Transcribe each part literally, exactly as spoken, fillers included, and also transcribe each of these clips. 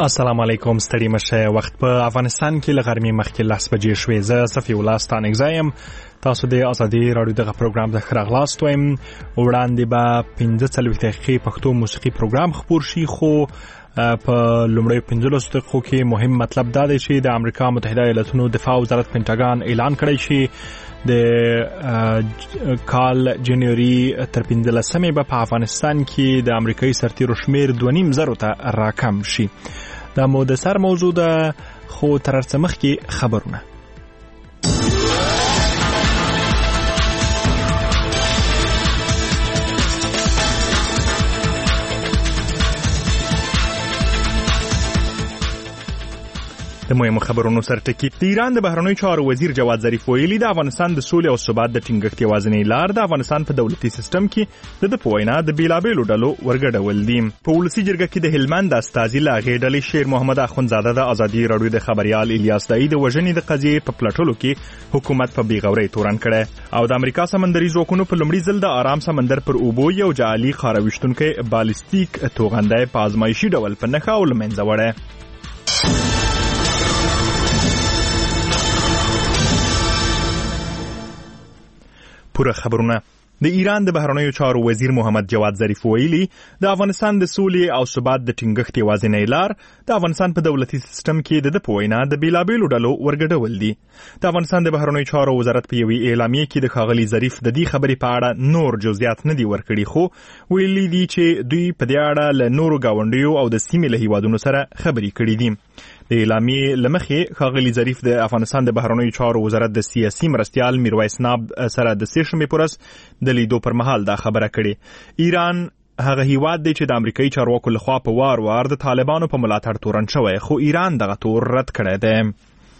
السلام علیکم، ستړي مشه. وخت په افغانستان کې له غرمې مخکې لس بجې شوې. زه صفي الله ستانکزی یم. تاسو د ازادي رادیو دغه پروګرام ته ښه راغلاست وایم. وړاندې به پنځه څلوېښت دقیقې پښتو موسیقي پروګرام خپور شي، خو په لومړیو پنځلسو دقیقو کې مهم مطلب دا دی چې د امریکا متحده ایالاتونو دفاع وزارت پینټاګان اعلان کړی چې د کال جنوري تر پنځلسمې به په افغانستان کې د امریکایي سرتیرو شمیر دوه نیم زرو ته راکم شي. دا مو د سر موضوع ده، خو تر هر څه مخکې خبرونه. د مهمو خبرونو سرټکی. د ایران د بهرنیو چارو وزیر جواد ظریف ویلي د افغانستان د سولې او ثبات د ټینګښت یوازینۍ لار د افغانستان په دولتي سیستم کې د په وینا د بیلابیلو ډلو ورګډول دي. په ولسي جرګه کې د هلمند د استازي له هغې ډلې شیر محمد اخوندزاده د ازادي رادیو د خبریال الیاس دایی د وژنې د قضیې په پلټلو کې حکومت په بیغورۍ تورن کړی، او د امریکا سمندري ځواکونو په لومړي ځل د آرام سمندر پر اوبو یو جعلي خاره ویشتونکی بالستیک توغندی په ازمایشي ډول په نښه او له منځه وړی. پوره خبرونه. د ایران د بهرنیو چارو وزیر محمد جواد ظریف ویلي د افغانستان د سولې او ثبات د ټینګښت یوازینۍ لار د افغانستان په دولتي سیستم کې د په وینا د بیلابیلو ډلو ورګډول دي. د افغانستان د بهرنیو چارو وزارت په یوې اعلامیې کې د ښاغلي ظریف د دې خبرې په اړه نور جزئیات نه دي ورکړي، خو ویلي دي چې دوی په دې اړه له نورو ګاونډیو او د سیمې له هیوادونو سره خبرې کړې دي. د اعلامیې لمخې ښاغلي ظریف د افغانستان د بهرنیو چارو وزارت د سیاسي مرستیال میرویس ناب سره د سې شنبې پر ورځ د لیدو پر مهال دا خبره کړې. ایران هغه هیواد دی چې د امریکایي چارواکو لخوا په وار وار د طالبانو په ملاتړ تورن شوی، خو ایران دغه تور رد کړی دی.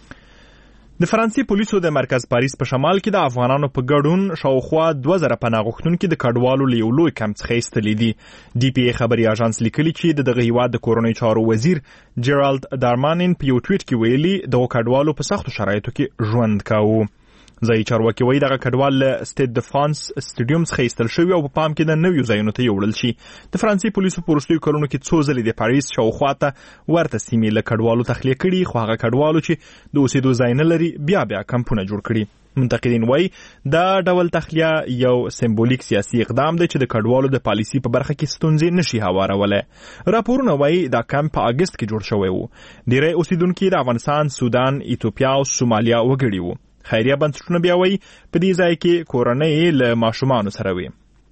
د فرانسې پولیسو د مرکز پاریس په شمال کې د افغانانو په ګډون شاوخوا دوه زره پناه غوښتونکي د کډوالو له یو لوی کمپ څخه ایستلي دي. ډي پی ای خبري اژانس لیکلي چې د دغه هیواد د کورنۍ چارو وزیر جیرالد دارمانین په یو ټویټ کې ویلي د کډوالو په سختو شرایطو کې ژوند کاوه. ځایي چارواکي وایي دغه کډوال له سټیټ د فرانس سټیډیوم څخه ایستل شوي او په پام کې د نویو ځایونو ته یوړل شي. د فرانسې پولیسو په وروستیو کلونو کې څو ځلې د پاریس شاوخوا ته ورته سیمې له کډوالو تخلیه کړي، خو هغه کډوالو چې د اوسېدو ځای نه لري بیا بیا کمپونه جوړ کړي. منتقدین وایي دا ډول تخلیه یو سمبولیک سیاسي اقدام دی چې د کډوالو د پالیسي په برخه کې ستونزې نشي هوارولی. راپورونه وایي دا کمپ په اګست کې جوړ شوی و. ډېری اوسېدونکي د افغانستان، سودان، ایتوپیا او سومالیا وګړي وو. خیریه بنسټونه بیا وایي په دې ځای کې کورنۍ له ماشومانو سره وي.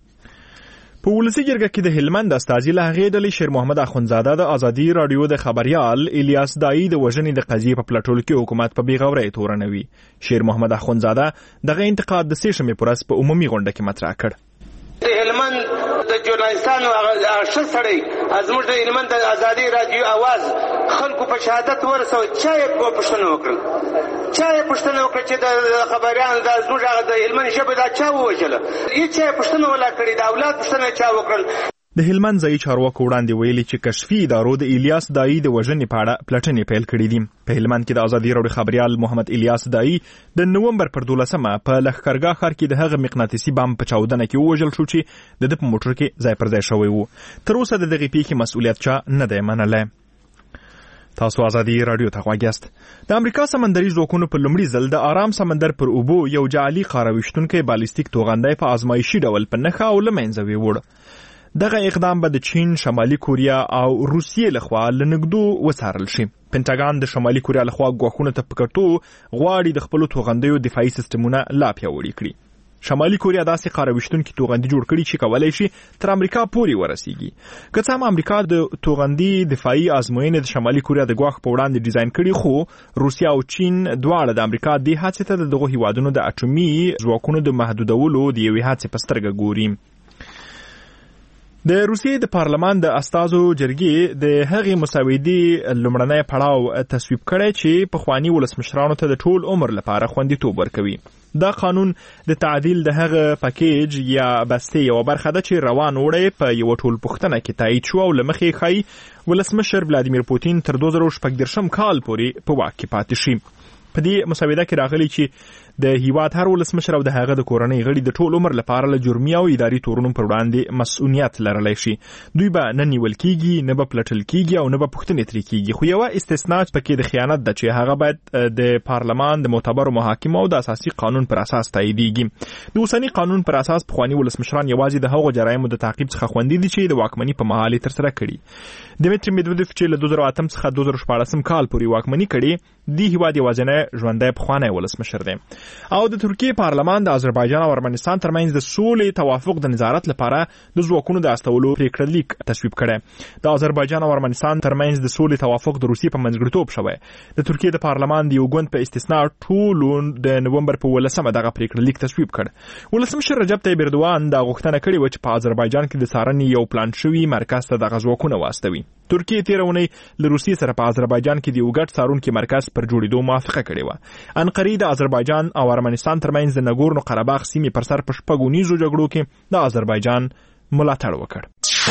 په ولسي جرګه کې د هلمند استازي له هغې ډلې شیر محمد اخوندزاده د ازادي رادیو د خبریال الیاس دایی د وژنې د قضیې په پلټلو کې حکومت په بیغورۍ تورنوي. شیر محمد اخوندزاده دغه انتقاد د سې شنبې په ورځ په عمومي غونډه کې مطرح کړ. د هلمند د جورنالستانو ښه سړی زموږ د هلمند د ازادي رادیو اواز خلکو په شهادت ورسوي. چا یې پوښتنه وکړل چا یې پوښتنه وکړه چې د خبریانو دا زموږ هغه د هلمند ژبه دا چا ووژله؟ هېڅ چا یې پوښتنه ولا کړې، د اولاد پوښتنه چا وکړل؟ د هلمند ځایي چارواکو وړاندې ویلي چې کشفي ادارو د الیاس دایی د وژنې په اړه پلټنې پیل کړې دي. په هلمند کې د ازادي رادیو خبریال محمد الیاس دایی د نومبر پر دولسمه په لښکرګاه ښار کې د هغه مقناطیسي بم په چاودنه کې ووژل شو چې د ده په موټر کې ځای پر ځای شوی و. تر اوسه د دغې پیښې مسؤلیت چا نه دی منلی. تاسو ازادي رادیو ته غوږ یاست. د امریکا سمندري ځواکونو په لومړي ځل د آرام سمندر پر اوبو یو جعلي خاره ویشتونکی بالستیک توغندی په ازمایشي ډول په نښه او له منځه ویوړ. دغه اقدام به د چین، شمالي کوریا او روسیې لخوا له نږدو وڅارل شي. پینټاګان د شمالي کوریا لخوا ګواښونو ته په کتو غواړي د خپلو توغندیو دفاعي سیستمونه لا پیاوړي کړي. شمالي کوریا داسې خاره ویشتونکي توغندي جوړ کړي چې کولی شي تر امریکا پورې ورسیږي. که څه هم امریکا د توغندي دفاعي ازموینې د شمالي کوریا د ګواښ په وړاندې ډیزاین کړي، خو روسیا او چین دواړه د امریکا دې هڅې ته د دغو هیوادونو د اټومي ځواکونو د محدودولو د یوې هڅې په سترګه ګوري. د روسیې د پارلمان د استازو جرګې د هغې مسودې لومړنی پړاو تصویب کړی چې پخواني ولسمشرانو ته د ټول عمر لپاره خوندیتوب ورکوي. دا قانون د تعدیل د هغه پکیج یا بستې یوه برخه ده چې روان اوړی په یوه ټولپوښتنه کې تایید شو او له مخې ښایي ولسمشر ولادیمیر پوتین تر دوه زره شپږ دېرشم کال پورې په واک کې پاتې شي. په دې مسوده کې راغلي چې د هیواد هر ولسمشر او د هغه د کورنۍ غړي د ټول عمر لپاره له جرمي او اداري تورونو پر وړاندې مسؤلیت لرلی شي. دوی به نه نیول کیږي، نه به پلټل کیږي او نه به پوښتنې ترې کیږي. خو یوه استثنا پکې د خیانت ده چې هغه باید د پارلمان د معتبرو محاکمو او د اساسي قانون پر اساس تاییدیږي. د اوسني قانون پر اساس پخواني ولسمشران یوازې د هغو جرایمو د تعقیب څخه خوندي دي چې د واکمنۍ په مهال یې ترسره کړي. دمیټري میدودیف چې له دوه زره اتم څخه دوه زره شپاړسم کال پورې واکمني کړي، دی هیواد یوازینی ژوندی پخوانی ولسمشر دی. او د ترکیې پارلمان د آذربایجان او ارمنستان ترمنځ د سولې توافق د نظارت لپاره د ځواکونو د استولو پریکړه لیک تصویب کړی. د آذربایجان او ارمنستان ترمنځ د سولې توافق د روسیې په منځګړیتوب شوی. د ترکیې د پارلمان د یو ګوند په استثنا ټولو د نومبر په ولسمه دغه پریکړه لیک تصویب کړ. ولسمشر رجب طیب اردوان دا غوښتنه کړې و چې په آذربایجان کې د څارنې یو پلان شوی مرکز ته دغه ځواکونه واستوي. ترکیې تېره اونۍ له روسیې سره په آذربایجان کې د یو ګډ څارونکي مرکز پر جوړېدو موافقه کړې وه. انقرې د آذربایجان او ارمنستان ترمنځ د نګورنو قرهباغ سیمې پر سر په شپږ اونیزو جګړو کې د آذربایجان ملاتړ وکړ.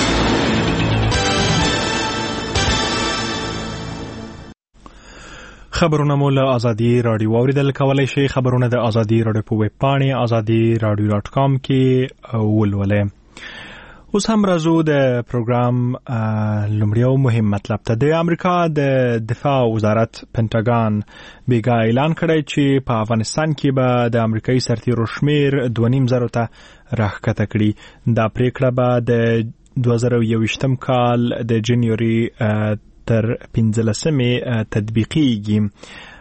خبرونه مو له آزادي راډیو اوریدل کولی شئ. خبرونه د آزادي راډیو په ویب پاڼې آزادي راډیو ډاټ کام کې ولولئ. اوس هم راځو د پروګرام لومړی او مهم مطلب ته. د امریکا د دفاع وزارت پنټاګان بیګا اعلان کړی چې په افغانستان کې به د امریکایي سرتیرو شمیر دوه نیم زرو ته راښکته کړي. دا پریکړه به د دوه زره یوویشتم کال د جنوري تر پنځلسمې تطبیقیږي.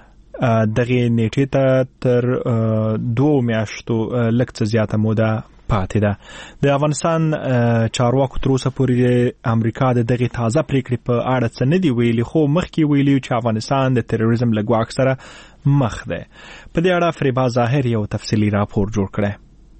دغه نیټې ته تر دوه میاشتو لږ څه زیاته موده پاتې ده. د افغانستان چارواکو تر اوسه پورې امریکا د دغه تازه پریکړې په اړه څه نه دي ویلي، خو مخکې ویلي چې افغانستان د تروریزم له ګواښ سره مخ دی. په دې اړه فریبا ظاهر یو تفصیلي راپور جوړ کړی.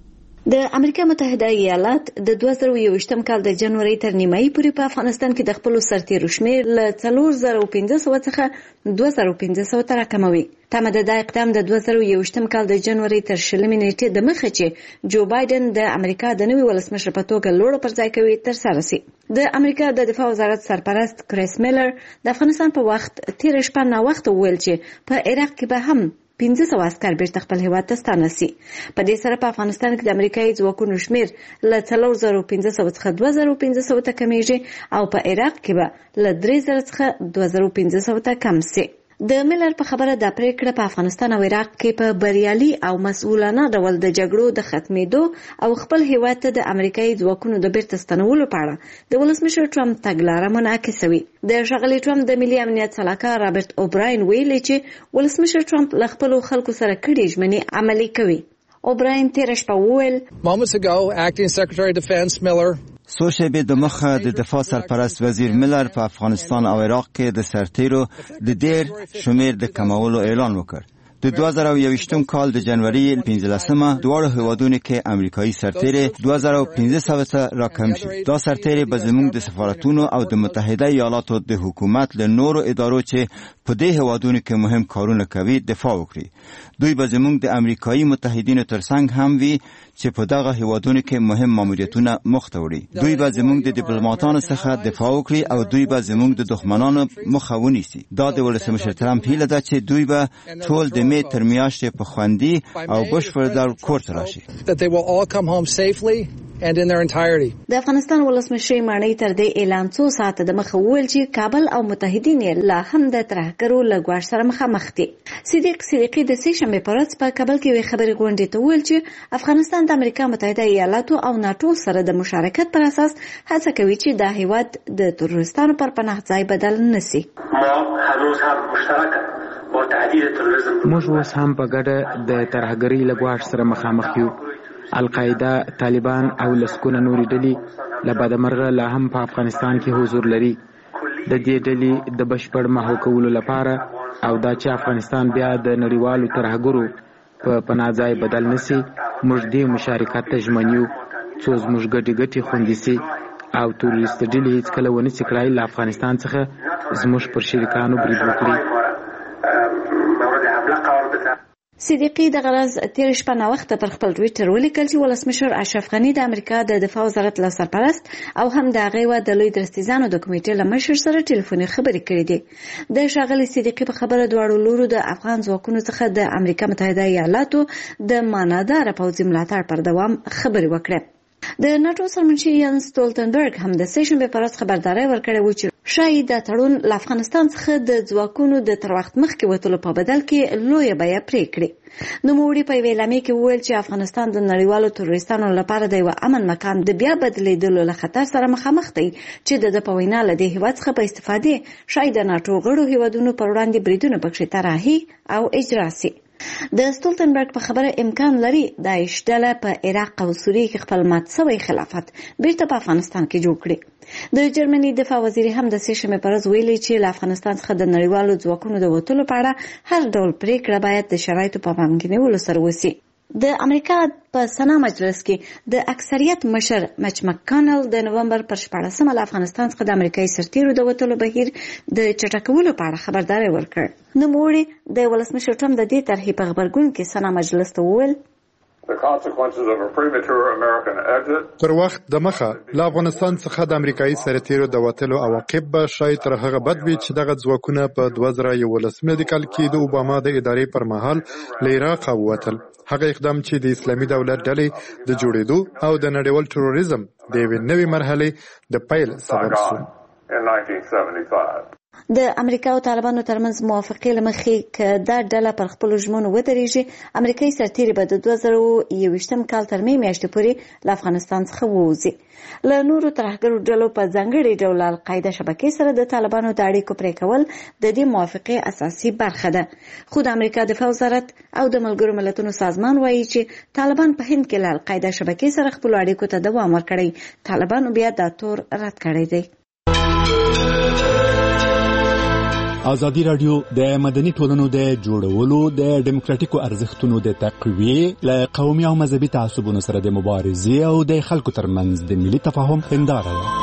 د امریکا متحده ایالات د دوه زره یوویشتم کال د جنوري تر نیمایي پورې په افغانستان کې د خپل سرتیرو شمیر له څلور زره پنځه سوه څخه دوه زره پنځه سوه ته راکموي. تمه ده دا اقدام د دوه زره یوویشتم کال د جنوري تر شلمې نیټې د مخه چې جو بایدن د امریکا د نوي ولسمشر په توګه لوړه پر ځای کوي ترسره سي. د امریکا د دفاع وزارت سرپرست کریس میلر د افغانستان په وخت تیر شپه نا وخت ویل چې په عراق کې به هم پنځه سوه عسکر بیرته خپل هیواد ته ستانه سي. په دې سره په افغانستان کې د امریکایي ځواکونو شمیر له څلور زره پنځه سوه څخه دوه زره پنځه سوه ته کمیږي او په عراق کې به له درې زره څخه دوه زره پنځه سوه ته کم سي. د میلر په خبره دا پریکړه په افغانستان او عراق کې په بریالي او مسؤلانه ډول د جګړو د ختمېدو او خپل هیواد ته د امریکایي ځواکونو د بیرته ستنولو په اړه د ولسمشر ټرمپ تګلاره منعکسوي. د ښاغلي ټرمپ د ملي امنیت سلاکار رابرټ اوبراین ویلي چې ولسمشر ټرمپ له خپلو خلکو سره کړي ژمنې عملي کوي. اوبراین تېره شپه وویل Moments ago, Acting Secretary of Defense Miller څو شېبې د مخه د دفاع سرپرست وزیر میلر په افغانستان او عراق کې د سرتیرو د ډېر شمیر د کمولو اعلان وکړ. د دوه زره یوویشتم کال د جنوري پنځلسمه دواړو هیوادونو کې امریکایي سرتیرې دوه زره پنځه سوه ته راکم شي. دا سرتیرې به زموږ د سفارتونو او د متحده ایالاتو د حکومت له نورو ادارو چې په دې هیوادونو کې مهم کارونه کوي دفاع وکړي. دوی به زموږ د امریکایي متحدینو ترڅنګ هم وي چې په دغه هیوادونو کې مهم ماموریتونه مخته وړي. دوی به زموږ د ډیپلوماټانو څخه دفاع وکړي او دوی به زموږ د دښمنانو مخه ونیسي. دا د ولسمشر ترامپ هیله ده چې دوی به ټول د مې تر میاشتې په خوندي او بشپړ ډول کور ته راشي. د افغانستان ولسمشر ماڼۍ تر دې اعلان څو ساعته د مخه وویل چې کابل او متحدین یې لا هم د ترهګرو له ګواښ سره مخامخ دي. صدیق صدیقي د سې شنبې په ورځ په کابل کې یوې خبرې غونډې ته وویل چې افغانستان د امریکا متحده ایالاتو او ناټو سره د مشارکت پر اساس هڅه کوي چې دا هیواد د تروریستانو پر پناه ځای بدل نشي. موږ اوس هم په ګډه د ترهګرۍ له ګواښ سره مخامخ یو. القاعده، طالبان او لسکونه نورې ډلې له بدمرغه لا هم په افغانستان کې حضور لري. د دې ډلې د بشپړ محو کولو لپاره او دا چې افغانستان بیا د نړیوالو ترهګرو په پناه ځای بدل نشي، موږ دې مشارکت ته ژمن یو څو زموږ ګټې ګټې خوندي سي او تروریست ډلې هیڅکله ونه سي کړای له افغانستان څخه زموږ پر شریکانو برید وکړي. صدیقي د غرض تیر شپه نه وخت پر خپل ټویټر ولیکل چې ولسمشر اشرف غنی د امریکا د دفاع وزارت له سرپرست او هم د هغې د لوی درستیزانو د کمیټې له مشر سره ټلیفوني خبرې کړې دي. د ښاغلي صدیقي په خبره دواړو لورو د افغان ځواکونو څخه د امریکا متحده ایالاتو د معناداره پوځي ملاتړ پر دوام خبرې وکړې. د ناتو سرمنشي یانس سټولټنبرګ هم د سه شنبې پر ورځ خبرداری ورکړې و چې شاید د تړون له افغانستان څخه د ځواکونو د تر وخت مخکې وتلو په بدل کې لویه بیه پرې کړې. نوموړي په یوې اعلامیه کې وویل چې افغانستان د نړیوالو تروریستانو لپاره د یوه امن مکان د بیا بدلیدلو له خطر سره مخامخ دی چې د ده په وینا له دې هیواد څخه په استفادې شاید د ناټو غړو هیوادونو پر وړاندې بریدونه پکښې طراحي او اجرا سي. د سټولټنبرګ په خبره امکان لري داعش ډله په عراق او سوریه کې خپل مات شوی خلافت بیرته په افغانستان کې جوړ کړي. د جرمني دفاع وزیر هم د سه شنبې پر ورځ ویلي چې له افغانستان څخه د نړیوالو ځواکونو د وتلو په اړه هر ډول پریکړه باید د شرایطو په پام کې نیولو سره وشي. د امریکا په سنا مجلس کې د اکثریت مشر مچ مکانل د نومبر پر شپاړسمه له افغانستان څخه د امریکایي سرتیرو د وتلو بهیر د چټکولو په اړه خبرداری ورکړ. نوموړي د ولسمشر ټرمپ د دې طرحې په غبرګون کې سنا مجلس ته وویل پر وخت د مخه له افغانستان څخه د امریکایي سرتیرو د وتلو عواقب به شاید تر هغه بد وي چې دغه ځواکونه په دوه زره یولس میلادي کال کې د اوباما د ادارې پر مهال له عراق ووتل. هغه اقدام چې د اسلامي دولت ډلې د جوړېدو او د نړیوال تروریزم د یوې نوې مرحلې د پیل سبب شو. د امریکا او طالبانو ترمنځ موافقې له مخې که دا ډله پر خپلو ژمنو ودرېږي امریکایي سرتیري به د دوه زره یوویشتم کال تر مې میاشتې پورې له افغانستان څخه ووځي. له نورو ترهګرو ډلو په ځانګړي ډول القاعده شبکې سره د طالبانو د اړیکو پرې کول د دې موافقې اساسي برخه ده. خو د امریکا دفاع وزارت او د ملګرو ملتونو سازمان وایي چې طالبان په هند کې له القاعده شبکې سره خپلو اړیکو ته دوام ورکړی. طالبانو بیا دا تور رد کړی دی. ازادي راډیو د مدني ټولنو د جوړولو د ډیموکراتیکو ارزښتونو د تقویې له قومي او مذهبي تعصبونو سره د مبارزې او د خلکو ترمنځ د ملي تفاهم هنداره ده.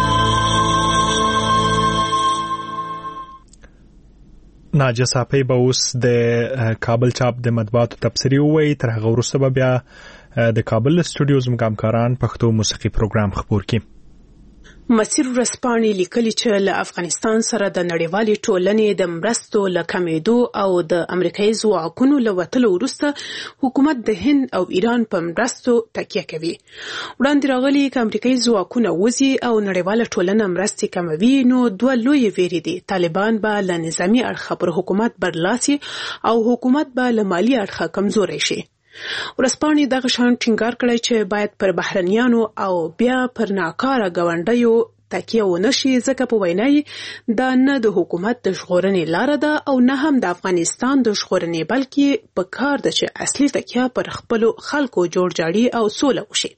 ناجیه صافی به اوس د کابل چاپ د مطبوعاتو تبصرې ووایي. تر هغه وروسته به بیا د کابل سټوډیو زموږ همکاران پښتو موسیقي پروګرام خپور کړي. مسیر ورځپاڼې لیکلي چې له افغانستان سره د نړیوالې ټولنې د مرستو له کمېدو او د امریکایي ځواکونو له وتلو وروسته حکومت د هند او ایران په مرستو تکیه کوي. وړاندې راغلي که امریکایي ځواکونه وځي او نړیواله ټولنه مرستې کموي نو دوه لویې ویرې دي. طالبان به له نظامي اړخه پر حکومت برلاسي او حکومت به له مالي اړخه کمزوری شي. ورځپاڼې دغه شان ټینګار کړی چې باید پر بهرنیانو او بیا پر ناکاره ګاونډیو تکیه ونه شي ځکه په وینا یې دا نه د حکومت د ژغورنې لاره ده او نه هم د افغانستان د ژغورنې بلکې په کار ده چې اصلي تکیه پر خپلو خلکو جوړجاړي او سوله وشي.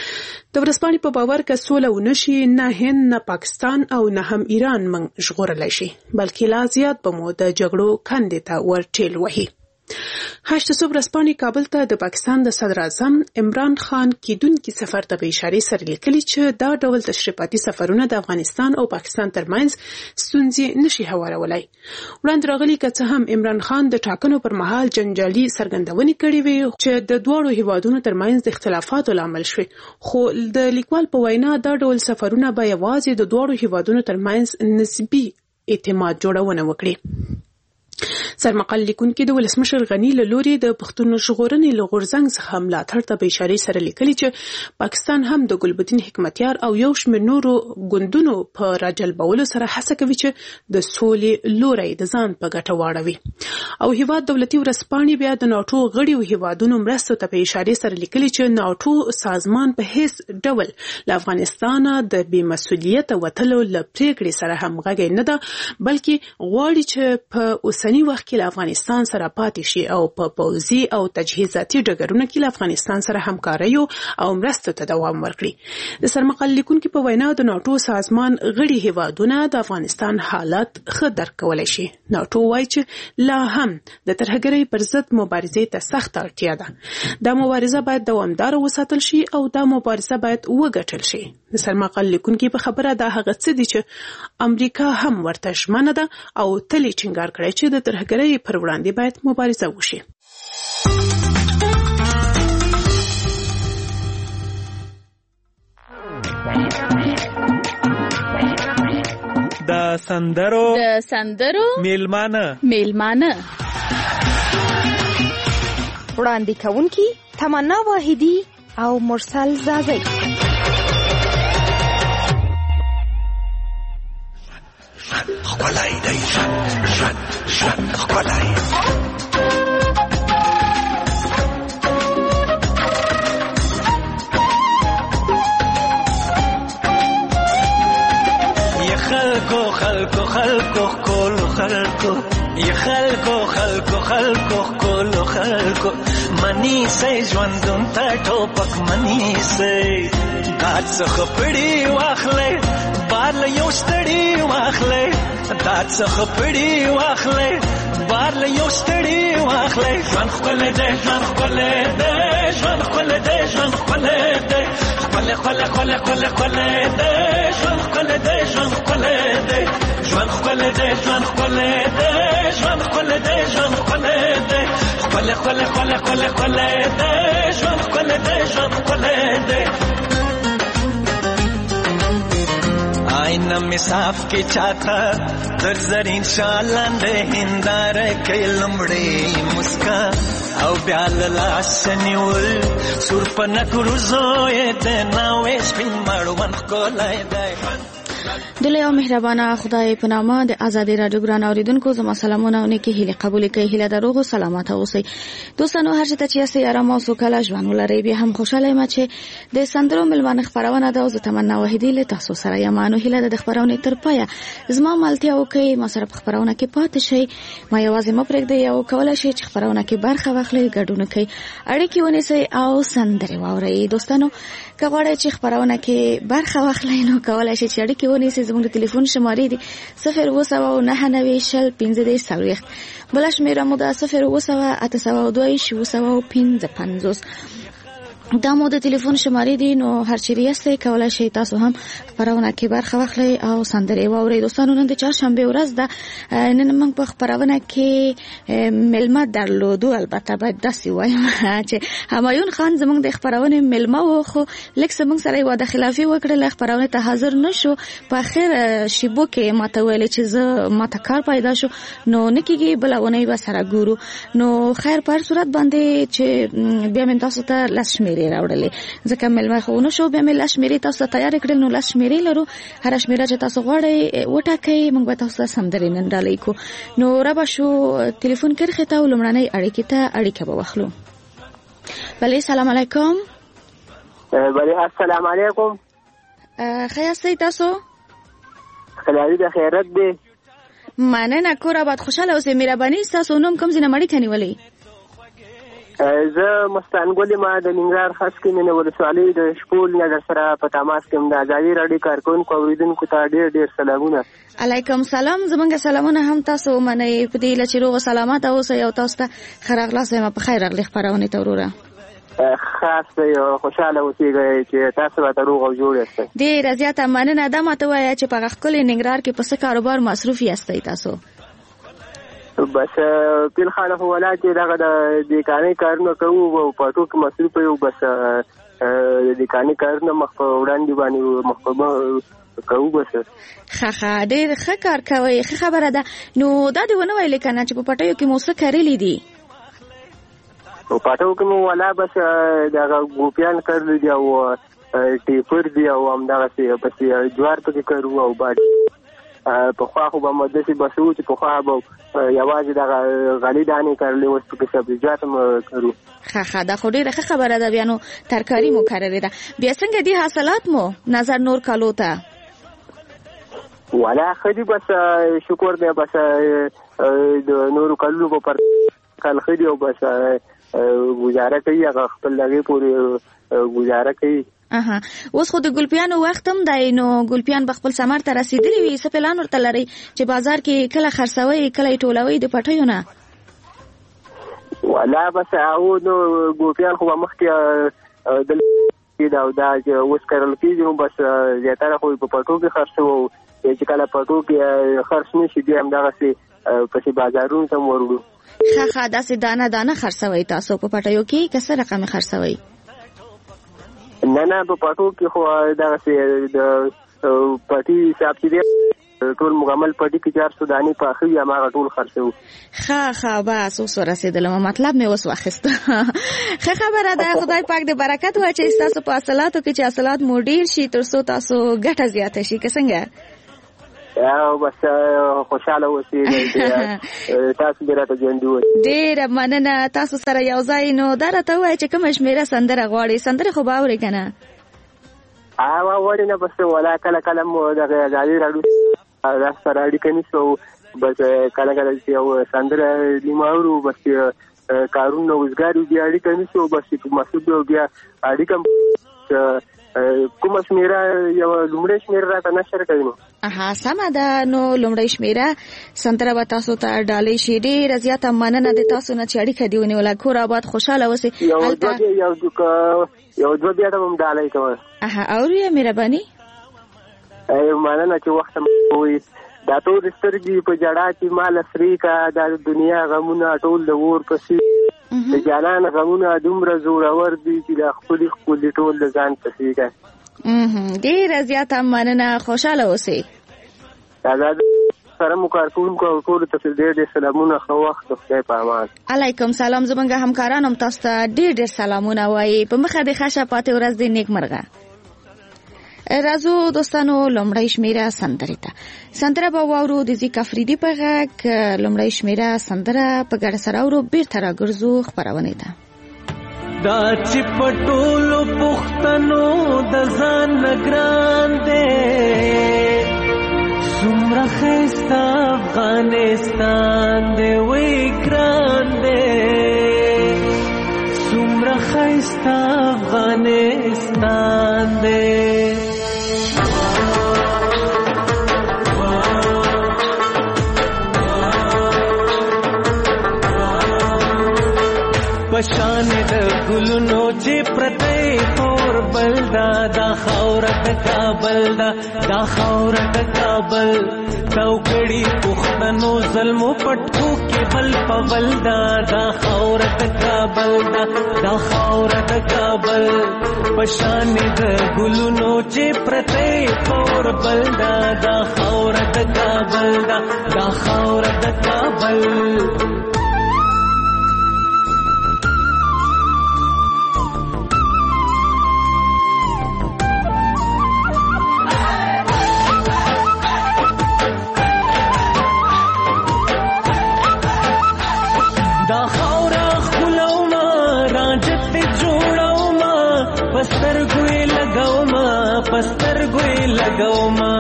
د ورځپاڼې په باور که سوله ونه شي نه هند نه پاکستان او نه هم ایران موږ ژغورلی شي بلکې لا زیات به مو د جګړو کندې ته ورټېل وهي. هشت صبح ورځپاڼې کابل ته د پاکستان د صدر اعظم عمران خان کیدونکي سفر ته په اشارې سره لیکلي چې دا ډول تشریفاتي سفرونه د افغانستان او پاکستان ترمنځ ستونزې نشي هوارولی. وړاندې راغلي که څه هم عمران خان د ټاکنو پر مهال جنجالي څرګندونې کړې وې چې د دواړو هیوادونو ترمنځ د اختلافاتو لامل شوي خو د لیکوال په وینا دا ډول سفرونه به یوازې د دواړو هیوادونو ترمنځ نسبي اعتماد جوړونه وکړي. سرمقال لیکونکي د ولسمشر غني له لوري د پښتون ژغورنې له غورځنګ څخه ملاتړ ته په اشارې سره لیکلي چې پاکستان هم د ګلبدین حکمتیار او یو شمېر نورو ګوندونو په راجلبولو سره هڅه کوي چې د سولې لوری د ځان په ګټه واړوي او هیواد دولتي ورځپاڼې بیا د ناټو غړیو هیوادونو مرستو ته په اشارې سره لیکلي چې ناټو سازمان په هیڅ ډول له افغانستانه د بې مسؤلیته وتلو له پریکړې سره همغږی نه ده بلکې غواړي چې په اوسني وخت کې له افغانستان سره پاتې شي او په پوځي او تجهیزاتي ډګرونو کې له افغانستان سره همکاري او مرستو ته دوام ورکړي. د سرمقال لیکونکي په وینا د ناټو سازمان غړي هیوادونه د افغانستان حالت ښه درک کولی شي. ناټو وایي چې لا هم د ترهګرۍ پر ضد مبارزې ته سخته اړتیا ده. دا مبارزه باید دوامداره وساتل شي او دا مبارزه باید وګټل شي. د سرمقال لیکونکي په خبره دا هغه څه دي چې امریکا هم ورته ژمنه ده او تل یې ټینګار کړی چې د ترهګرۍ پر وړاندې باید مبارزه وشي. سندرو د سندرو میلمانه میلمانه وړاندې کوونکي تمنا واحدی او مرسل زازی. خپلای دی ژوند ژوند ژوند خپلای خلکو خلکو خلکو کولو خلکو یا خلکو خلکو خلکو کولو خلکو منی سي ژوندون ته ټوپک منی سي دات څخه پړی واخلې بار له یو ستړي واخلې دات څخه پړی واخلې بار له یو ستړي واخلې ژوند خپل دې ژوند خپل دې ژوند خپل دې ژوند خپل دې خپل خپل خپل خپل خپل دې ژوند خپل دې ژوند خپل دې ژوند خپل دې ژوند خپل دې ژوند خپل دې ژوند خپل دې خپل خپل خپل خپل خپل دې ژوند خپل دې ژوند خپل دې آئینه می صاف کی چاہتا در زرین شالان دے ہندار کے لمڑے مسکا او بیال لاسنیول سور پنک روزوئے دے ناوے سپین مروان کو لائے دے دله او مهربانه خدای په نامه د آزادی رادیو ګران اوریدونکو زما سلامونه او نیکی هیله قبول کړئ. هیله دروغ او سلامات اوسئ دوستانو. هر چاته چې اسې آرام او سوکاله ژوند ولرئ. به هم خوشاله یم چې د سندرو ملمانه خبرونه ده او زه تمنا واحدی له تاسو سره یم. نو هیله د خبرونه تر پایه زما ملتیا وکړئ، ما سره په خبرونه کې پاتې شئ، ما یوازې مو پرېږدئ او کولای شئ چې خبرونه کې برخه واخلئ، ګډون وکړئ، اړیکې ونیسئ او سندرې واورئ. دوستانو که غواړئ چې خبرونه کې برخه واخلئ نو کولای شئ چې اړیکې ونیسئ. زموږ د ټلیفون شمارې دي صفر اوه سوه نهه نوي شل پنځه دېرش څلوېښت، بله شمېره مو ده صفر اوه سوه اته سوه دوه ویشت اوه سوه پنځه پنځوس. دا مو د ټلیفون شمارې دي. نو هر چیرې یاستئ کولای شئ تاسو هم خبرونه کې برخه واخلئ او سندرې واورئ. دوستانو نن د چهارشنبې ورځ ده. نن موږ په خبرونه کې مېلمه درلودو. البته باید داسې وایم چې همایون خان زموږ د خبرونې مېلمه و، خو لږ څه موږ سره یې واده خلافي وکړله، خبرونې ته حاضر نه شو. په اخر شیبو کې ماته ویلې چې زه ماته کار پیدا شو نو نه کېږي، بله اونۍ به سره ګورو. نو خیر په هر صورت باندې چې بیا مې تاسو ته لس شمېرې راوړلې ځکه مېلمه خو ونه شو، بیا مې لس شمېرې تاسو ته تیارې کړل. نو لس شمېرې لرو، هره شمېره چې تاسو غواړئ وټاکئ، موږ به تاسو ته سندرې نن ډالۍ کړو. نو رابه شو ټلیفون کرښې ته او لومړنۍ اړیکې ته اړیکه به واخلو. بله سلام علیکم. بله السلام علیکم. ښه یاستئ تاسو؟ خلالي د خیرت دی. مننه کور آباد خوشحاله اوسئ. مهرباني ستاسو نوم کوم ځای نه مړی ته نیولئ؟ زه مستانګل ما د ننګرهار خاص کې مینه ولسوالۍ د شپول نه در سره په تماس کې د آزادي راډیو کارکونکو اوریدونکو ته ډېر ډېر سلامونه. علیکم سلام. زمونږ سلامونه هم تاسو ومنئ. په دې هیله چې روغ سلامت اوسئ او تاسو ته ښه راغلاست وایم. په خیر راغلې خپرونې ته وروره. خاص خوشاله اوسئ چې تاسو به روغ او جوړ یاستئ. ډېره زیاته مننه. دا ماته وایه چې په هغه ښکلي ننګرهار کې په څه کاروبار مصروف یاستئ تاسو؟ بس پیل خاله خو ولا چې دغه د دیکانې کارونه کوو او په ټول کې مصروف یو. بس د دیکانې کارونه مخ په وړاندې باندې مخ په کوو. بس ښه ښه ډېر ښه کار کوئ، ښه خبره ده. نو دا دې ونه ویلې که نه چې په پټیو کې مو څه کرلي دي؟ په پټیو کې مو ولا بس دغه ګوپیان کرلي دي او ټیپر دي او همدغسې بس جوار پکې کرو او باد په خوا خو به مو داسې بسو چې په خوا به یوازې دغه غلې دانې کرلې، اوس پکې سبزیجات هم کرو. ښه ښه دا خو ډېره ښه خبره ده. بیا نو ترکاري مو کرلې ده. بیا څنګه دي حاصلات مو نظر نور کالو ته؟ والا ښه دي، بس شکر دی. بس د نورو کلونو په پرتله ښه دي او بس ګزاره کوي، هغه خپل هغې پورې ګزاره کوي. اها اوس خو د ګلپیانو وخت هم دی، نو ګلپیان به خپل ثمر ته رسېدلي وي. څه پلان ورته لرئ چې بازار کې کله خرڅوئ کله یې ټولوئ د پټیو نه؟ والا بس هغو نو ګلپیان خو به مخکې دلته او دا چې اوس کرل کېږي نو بس زیاتره خو په پټو کې خرڅوو. چې کله پټو کې خرڅ نه شي بیا همدغسې پسې بازارونو ته م وروړو. ښه ښه داسې دانه دانه خرڅوئ تاسو په پټیو کې که څه رقمې خرڅوئ؟ نه نه په پټو کې خو دغسې د پټي حساب چې دی ټول مکمل پټي کې چار سو دانی په اخی یا ما ټول خرڅو ښه ښه بس اوس ورسېدلم مطلب مې اوس واخیست. ښه خبره ده، خدای پاک دې برکت واچوي ستاسو په حاصلاتو کې چې حاصلات مو ډیر شي تر څو تاسو ګټه زیاته شي. که څنګه او بس خوشاله اوسئ تاسو ډیره ته ژوندي اوسئ. ډیره مننه. تاسو سره یو ځای نو دا راته ووایئ چې کومه شمېره سندره غواړئ؟ سندرې خو به اورئ که نه؟ هغه وړي نه بس ولا کله کله مو دغه ازادي راډیو دا سره اړیکه نیسو بس کله کله چې یو سندره نیماورو بس کارونه وزګاري دي اړیکه نیسو بس مسعود بیا اړیکه کومه شمیره یو لومړی شمیره راته نشر کوي. نو اها سمه ده. نو لومړی شمیره سندره به تاسو ته ډالۍ شي. ډېره زیاته مننه د تاسو نه چې اړیکه دې ونیوله. کور آباد خوشحاله اوسئ. یو دوه یو یو دوه بیا ته هم ډالۍ کوم. اها اورئ مهرباني. مننه چې وخت مو وي. دا ټول سترګې په جړا کې مال افریقا د دنیا غمونه ټول د اور پسې د جانان غمونه دومره زورور دي چې د خپل خپل ټول د ځان پسې کوي. ډېره زیاته مننه. خوشاله اوسئ. دا سره مو کارکونکو او ټولو ته ډېر ډېر سلامونه. ښه وخت د خدای په امان. علیکم سلام. زموږ همکاران هم تاسو ته ډېر ډېر سلامونه وایي. په مخه دې ښه شه. پاتې ورځ دې نیکمرغه. راځو دوستانو لومړی شمیره سندرې ته. سندره به واورو د ذیک افریدي په غږ. لومړی شمیره سندره په ګډه سره اورو. بیرته راګرځو خپرونې ته. دا چې په ټولو پښتنو د ځان نه ګران دی څومره ښایسته افغانستان دی وی ګران دی څومره ښایسته افغانستان دی. پشان د ګلونو چې پرته تور بلدا دا خاور د کابل دا دا خاور د کابل توکړي پښتنو ظلم پټکو کې بل پول دا دا خاور د کابل دا دا خاور د کابل پشان د ګلونو چې پرته تور بلدا دا خاور د کابل دا دا خاور د کابل. پستر ګوي لګاو ما پستر ګوي لګاو ما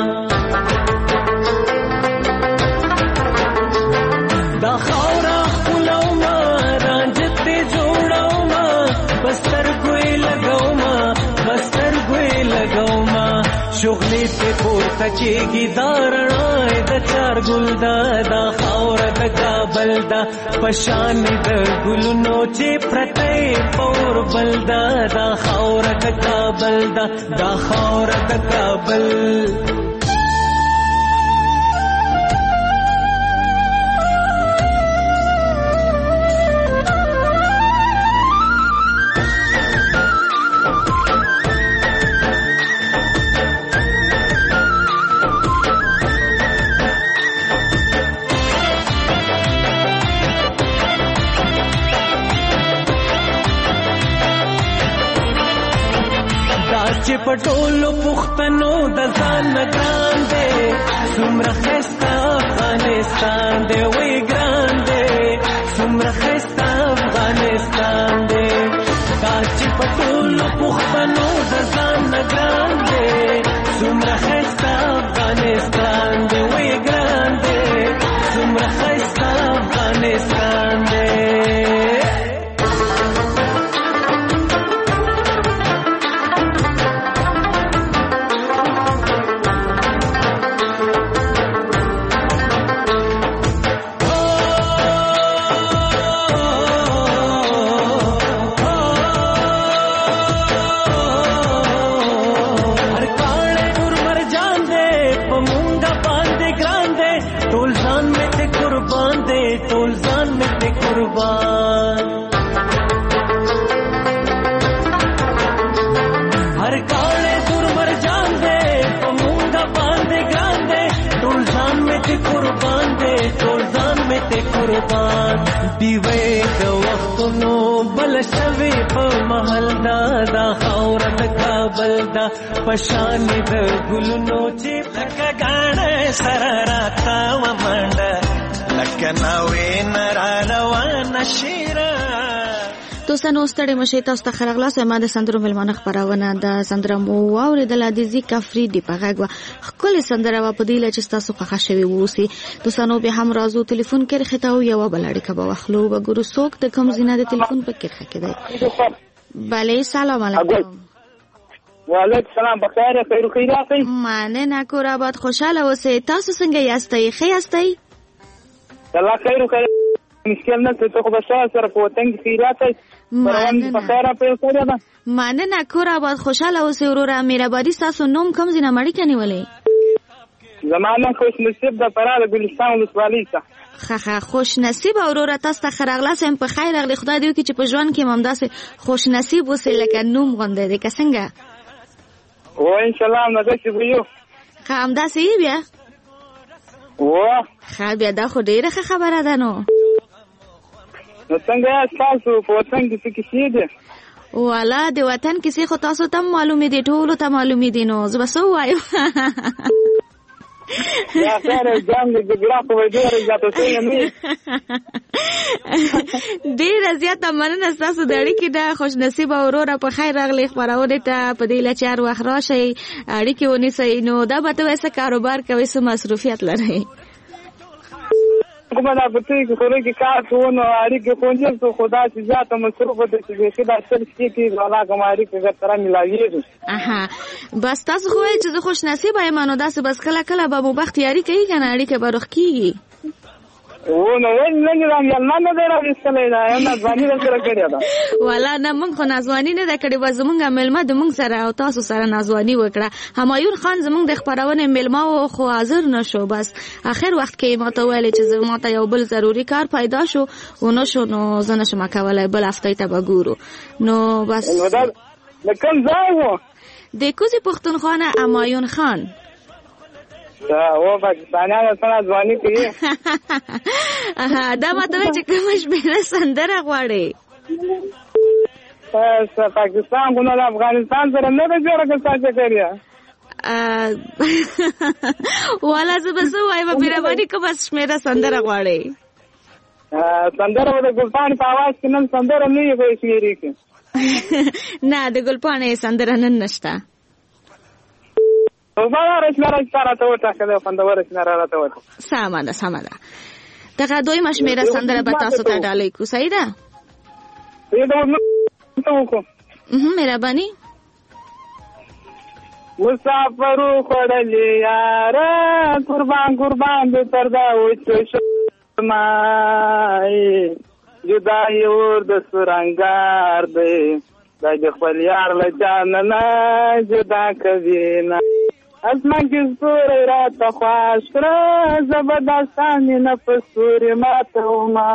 دا خاورا خلاو ما رانجت جوړاو ما پستر ګوي لګاو ما پستر ګوي لګاو ما شغلې په پورته کېږي دارړای د چار ګل دا دا خاور د کابل دا پشان د ګلونو چې پرته پور بل دا دا خاور د کابل دا دا خاور د کابل. چې پټولو پښتنو د ځان ګران دی څومره ښایسته افغانستان دی وی ګران دی څومره ښایسته افغانستان دی دا چې پټولو پښتنو د ځان ګران دی څومره ښایسته افغانستان دی وی ګران دی څومره ښایسته افغانستان دی. چې قربان دې ټول ځان مې ته قربان دیوې د وختونو بل شوي په محل دا دا خاور د کابل دا پشان د ګلونو چې لکه غاڼه سره راتا و منډه لکه ناوې نرا روانه شیره دوستانو ستړي مشه تاسو ته خرغلاس ما د سندرو ملمانه خبرونه د سندره مو اوریدل د زیکا فریدی په غږ خپل سندره په دیله چې تاسو خوښ شوي ووسی دوستانو به هم راځو ټلیفون کې خطاو یو بلړی کبه واخلو وګورو څوک د کوم زینه د ټلیفون په کې خکې دی بله سلام علیکم وعلیکم السلام بخیر خیر خیرات مننه کور آباد خوشاله اوسئ تاسو څنګه یاستئ ښه یاستئ الله خیر خیر مشکل نه ته خو بشا سره په وطن کې خیرات پروان په خیره په سره ده مننه کور آباد خوشاله اوسئ وروره مهرباني تاسو نوم کوم زینه مړی کني ولې زمانه خوش نصیب د فرار ګلستان ولسوالۍ ته خخه خوش نصیب وروره تاسو ته خرغلاس هم په خیر اغلی خدای دې وکړي چې په ژوند کې ممداسه خوش نصیب اوسئ لکه نوم غونډه دې که څنګه و ان شاء الله نو دې بيو خام داسې بیا و خا بیا دا خو ډیره خبره ده نو نو څنګه تاسو په وطن کې څه کیسې دي والا د وطن کیسې خو تاسو ته معلومې دي ټول ته معلومې دي نو زه بس وایم یا سره جام د ګرافو وړي راځو ته یې ډیر زیاته مننه تاسو د اړیکې د خوش نصیب اوروره په خیر راغلی خبرونه ته په دې لچار وخت راشي اړیکې ونیسئ نو دا به تاسو کاروبار کوي سم مصروفیت لري کومه دا پته کې خوري کې کار کوو اړیکې کوونځ ته خدا چې ذات مصروف دي چې دا څه کې ولا کوماري کې تر ملاوي اها بس تاسو خو چې زه خوش نصیب یم نو داسې بس کله کله به مو بختیاري کوي کنه اړیکې به روخ کیږي و نو نه نه یل نه نه راځلې دا نه ځواني سره کړی دا والا نه مونږ خو نازوانی نه د کړي و زمونږ ملما د مونږ سره او تاسو سره نازوانی وکړه همایون خان زمونږ د خبرونه ملما او خو حاضر نشو بس اخر وخت کې ماته ویل چې زموږ ته یو بل ضروری کار پیدا شو و نو شو نو زنه شم کولای بل هفته ته وګورو نو بس نو دا کوم ځای و د کوزي پښتونخوا همایون خان دا و پاکستانیانو سره ځواني کوي دا ماته چې کوم شمیره سندره غواړي پاکستان کو نه افغانستان سره نه د جوړه کې څه کوي والا زه بس وایم مهرباني کوم شمیره سندره غواړي سندره د ګلپان په आवाज کې نن سندره نه وي شمیري کې نه د ګلپانې سندره نن نشته او بارش نه راځه ته کله فندورش نه راځه وته سامان ده سامان ده دغه دوی مشمیره سندره به تاسو ته ډالۍ کو صحیح ده یی دا نو کو هم مهرباني مسافر خړلې یار قربان قربان دې پردا وچ مای جدا یور د سرنګار دې د خپل یار له جان نه جدا کوي نه اسمان کې سورې رات خواش کړه زبردستان نه پسوري ماته ما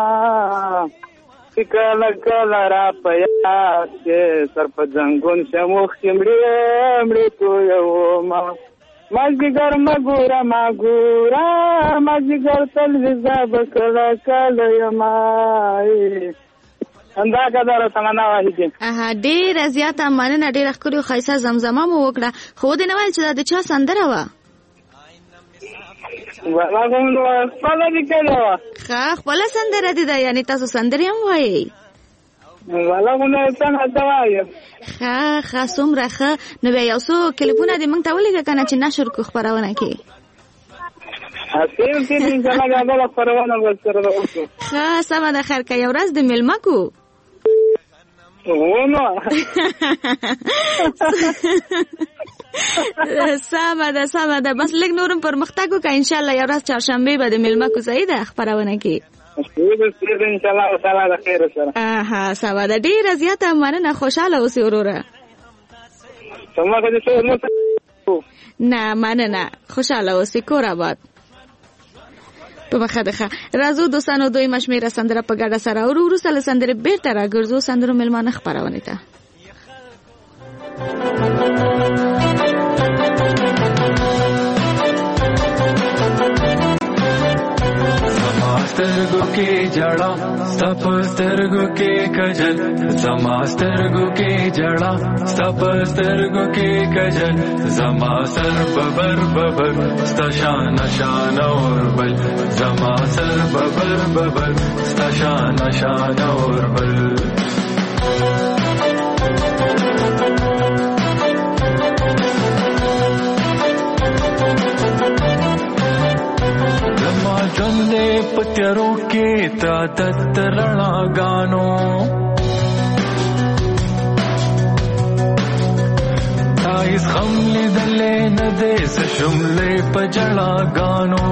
کله کله را پیا چې سر په ځنګون شموخ کمړې مړې تو یو ما مازیګر مګورا مګورا مازیګر تل وزا بکړه کله یمای اندا کدار څنګه واهي اها ډیر زیاته مننه ډیر ښکلو خیسه زمزمه مو وکړه خو دې نه وایي چې دا د چا سندره و ولا کوم نو خپل دې کړو ښه خپل سندره دي دا یعنی تاسو سندره هم وایي ولا کوم څنګه تا وایي ښه ښه څومره ښه نو بیا یو څو کلیپونه دې موږ ته ولېږه کنه چې نشر کو خبرونه کې اصل کې دې څنګه غواړم خبرونه وکړم ښه سم ده خیر کا یو ورځ د ملما کو ونه سمه ده سمه ده بس لږ نورم پرمختګ وکړه ان شاء الله یو ورځ چهارشنبه به د ملما کو صحیح ده خبرونه کې ان شاء الله تعالی د خیر سره اها سمه ده ډیر زیاته مننه خوشاله اوسې وروره څنګه دې نه مننه خوشاله اوسې کور آباد په مخه ده راځو دوستانو دوی مشمیره سندره په ګډه سره او وروسته له سندره بیرته راګرځو سندرو ملمانه خبرونه ته سترګو کې جړا ستپ سترګو کې کجل زما سترګو کې جړا ستپ سترګو کې کجل زما سر ببر ببر ستا شان شان اور بل زما سر ببر ببر ستا شان شان اور بل ژوندې پتیارو کې تا دت رڼاګانو تا هیڅ غم لیدلی نه دی زه شملی په ژړاګانو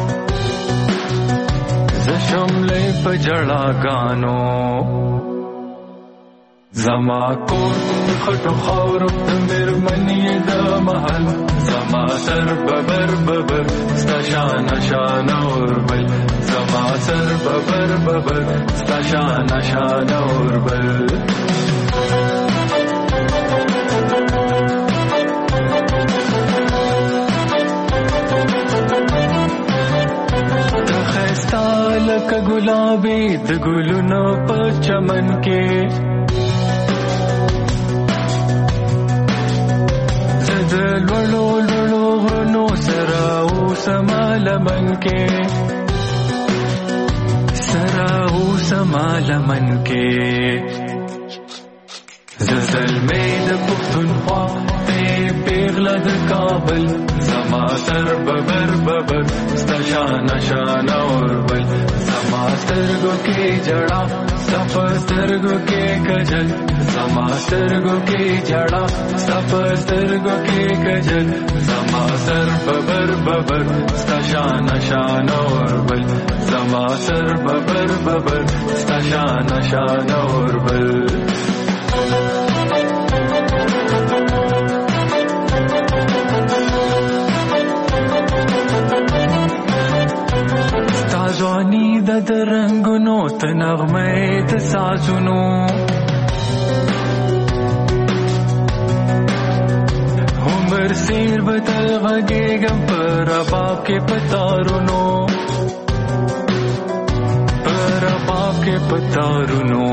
زه شملی په ژړاګانو زما کور خټو خاورو د مېرمنې د محل زما سر ببر ببر ستا شان شان اور بل زما سر ببر ببر ستا شان شان اور بل د ښایسته لکه ګلابي د ګلونو په چمن کې د لولو لولو غرونو سره اوسما لمن کې سره اوسما لمن کې زلزلمې د پښتونخوا ته پیغله د کابل زما سر ببر ببر ستا شان شان اور بل زما سترګو کې جړا ستا سترګو کې کجل زما سترګو کې جړا ستا سترګو کې کجل زما سر ببر ببر ستا شان شان اور بل زما سر ببر ببر ستا شان شان اور بل ځواني د رنګونو ته نغمې د سازونو عمر سیر بدل غږېږم په رباب کې په تارونو په رباب کې په تارونو